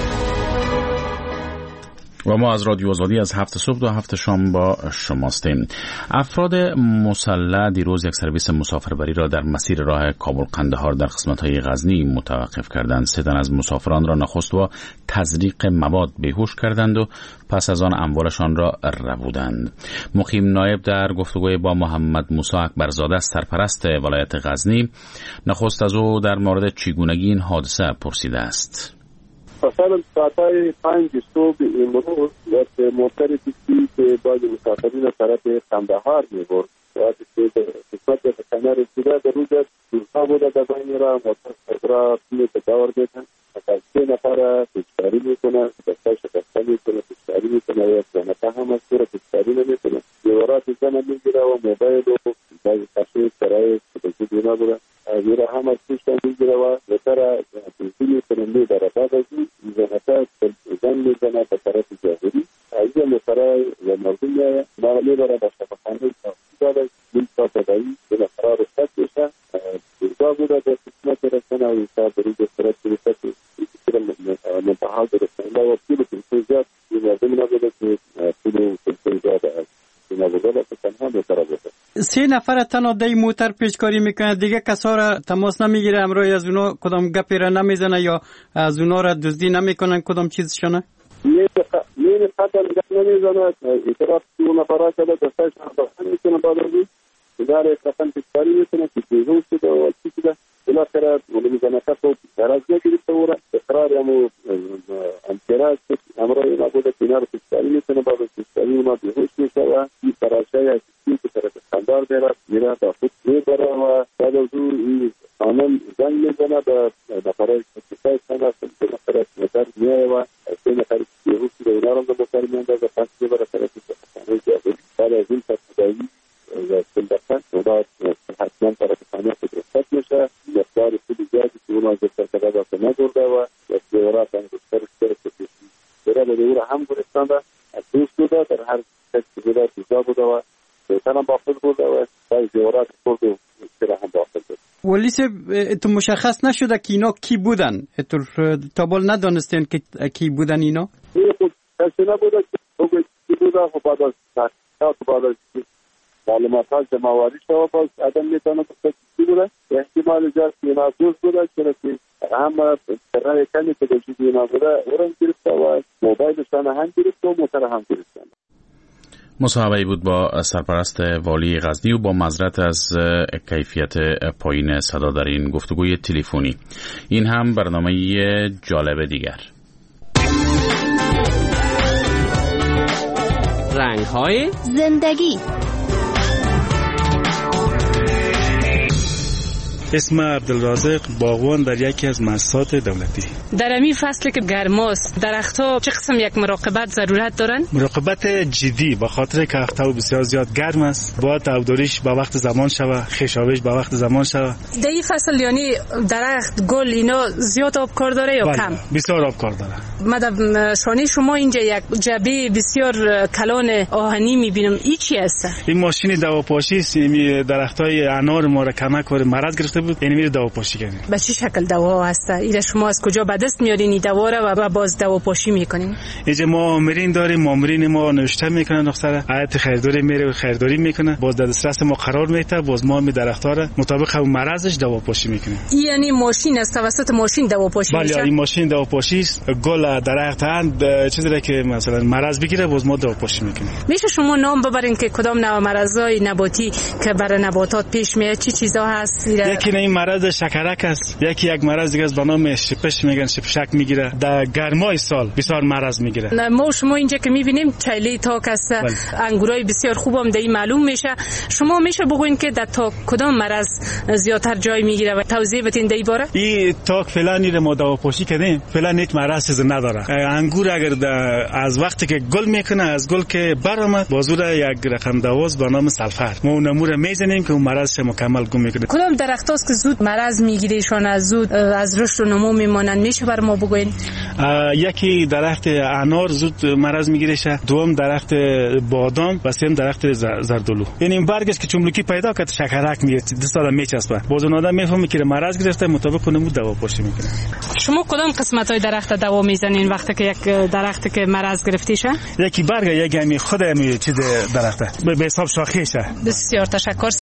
و ما از رادیو آزادی از 7 صبح تا 7 شام با شماستیم. افراد مسلح دیروز یک سرویس مسافربری را در مسیر راه کابل قندهار در قسمت‌های غزنی متوقف کردند. 3 تن از مسافران را نخست با تزریق مواد بیهوش کردند و پس از آن اموالشان را ربودند. مقیم نایب در گفتگوی با محمد موسی اکبرزاده سرپرست ولایت غزنی نخست از او در مورد چگونگی این حادثه پرسیده است. مثلا ساعتهای 5 صبح امروز یک موتر تاکسی که باز مسافرین را طرف قندهار می‌برد وقتی که به قسمت کنار رسیده در روز دوستا بوده در بین را موتر را پیش دور میدن. مثلا 3 نفر پیشکاری میکنه، دسته شکسته میکنه، پیشکاری میکنه و یک زنده هم از سور پیشکاری نمیکنه. دیوارات زن میگیره و موبایل و بعضی کشوی سرای که دینا بوده ویره هم از پیشتن میگیره و بهتر پیشی میکنه میبره. بعد از این زنده زن میزنه به طرف جاهری از این مطرح و مردم میبره به شفاخانه بعد از این تا تدایی به نفرار رسط بشه دیرگاه بوده به قسمت رسنه و این تا بروز سرط رسط منتحال برسنده و پول پلسه زیاد این مردم نبوده که پول پلسه زیاد است. این نبوده با تنها بهتره بوده. 3 نفر تنها دی موتر پیشکاری میکنه، دیگه کسا را تماس نمیگیره، امروز از اونا کدام گپی را نمیزنه یا از اونا را دزدی نمیکنن کدام چیزشونه؟ یه خطر نمیزنه، اعتراف اون نفرات شده دستش هم میکنه. بعد از این اداره قسم پیشکاری میکنه که بیرون شده و چی شده بالاخره میزنه کسا درز نگیرید و اقرار همو امتراز امروز اینا بوده که اینا رو پیشکاری میکنه. بعد از پیشکاری اونا بیهوش میشه و این پراشه که طرف خندار بیرد میره با خود میبره و بعد از او این قانون زنگ میزنه به نفره کسای سنه که نفره نتر میاره و 3 نفر بیهوش شده اینا رو بسر میاندازه پس میبره طرف خانه جاهری. بعد از این تصدایی و سلدقه بعد حتما طرف خانه خود رسط میشه. مقدار خود زیادی که اونا جسر کده باشه نگرده و دیورات هم جسر کده کسی برای به دیور هم گرستانده از دوست بوده در هر کسی بوده دوزا بوده و بیتن هم باقل بوده و باید دیورات خود و سره هم باقل بوده. ولی تو مشخص نشده که اینا کی بودن؟ تو تابال ندانستین که کی بودن اینا؟ خود کسی نبوده که کی بوده و بعد از تحقیقات و بعد از معلومات ها جمعواری شده باز آدم میتونه که کی بوده. احتمال زیاد که اینا دوست بوده چرا که هم سرای کمی که داشتی اینا بوده اورم گرفته و موبایلشان هم گرفته و موتر هم گرفته. مصاحبه‌ای بود با سرپرست والی غزنی و با معذرت از کیفیت پایین صدا در این گفتگوی تلفنی. این هم برنامه جالب دیگر. رنگ‌های زندگی. اسم عبدالرازق باغبان در یکی از مؤسسات دولتی. در این فصل که گرماست درخت‌ها چه قسم یک مراقبت ضرورت دارن؟ مراقبت جدی، به خاطر که هوا بسیار زیاد گرم است، باید آبداریش به وقت زمان شود، خشابش به وقت زمان شود. در این فصل یعنی درخت، گل اینا زیاد آب کار داره یا کم؟ بسیار آب کار داره. ما در شانه شما اینجا یک جعبه بسیار کلان آهنی میبینم، این چی است؟ این ماشین دواپاشی است. این درختای انار ما را کمک کنه، مرض گرفته بود، یعنی میره دواپاشی کنه. به چه شکل دوا هست؟ اینا شما از کجا به دست میارین این دوا را و باز دواپاشی میکنین؟ اینجا ما مامورین داریم، مامورین ما نوشته میکنن، دختره هیئت خیرداری میره و خیرداری میکنه، باز در دسترس ما قرار میده، باز ما می درخت‌ها را مطابق اون مرضش دواپاشی میکنیم. یعنی ماشین است، توسط ماشین دواپاشی میشه؟ بله، این ماشین دواپاشی است. گل درخت اند چیزی که مثلا مرض بگیره باز ما دواپاشی میکنیم. میشه شما نام ببرین که کدام نوع مرضای نباتی که برای نباتات پیش میاد چی چیزا هست؟ یکی این مرض شکرک است، یکی یک مرض دیگه است به نام شپش میگن، شپشک میگیره. در گرمای سال بسیار مرض میگیره. ما شما اینجا که میبینیم چیله تاک است، انگورای بسیار خوبم در این معلوم میشه. شما میشه بگوین که در تاک کدام مرض زیادتر جای میگیره و توضیح بدین در این باره؟ این تاک فعلا نیره ما دواپاشی کردیم، فعلا هیچ مرض نداره. انگور اگر از وقتی که گل میکنه، از گل که برآمد بازور یک رقم دواست به نام سلفر، ما اون نمور میزنیم که اون مرض مکمل گم میکنه. کدام درختاست که زود مرض میگیرهشون، از زود از رشد و نمو میمونن؟ میشه بر ما بگوین؟ یکی درخت انار زود مرض میگیرشه، دوم درخت بادام و سوم درخت زردالو. یعنی این برگش که چملوکی پیدا کرد شکرک میاد، دست آدم میچسبه، باز اون آدم میفهمه که مرض گرفته، مطابق نمود دواپاشی میکنه. شما کدام قسمت‌های درخت دوا میزنین وقتی که یک درخت که مرض گرفته شه؟ یکی برگ، یکی همین خود همین چیز درخته به حساب شاخهشه. بسیار تشکر.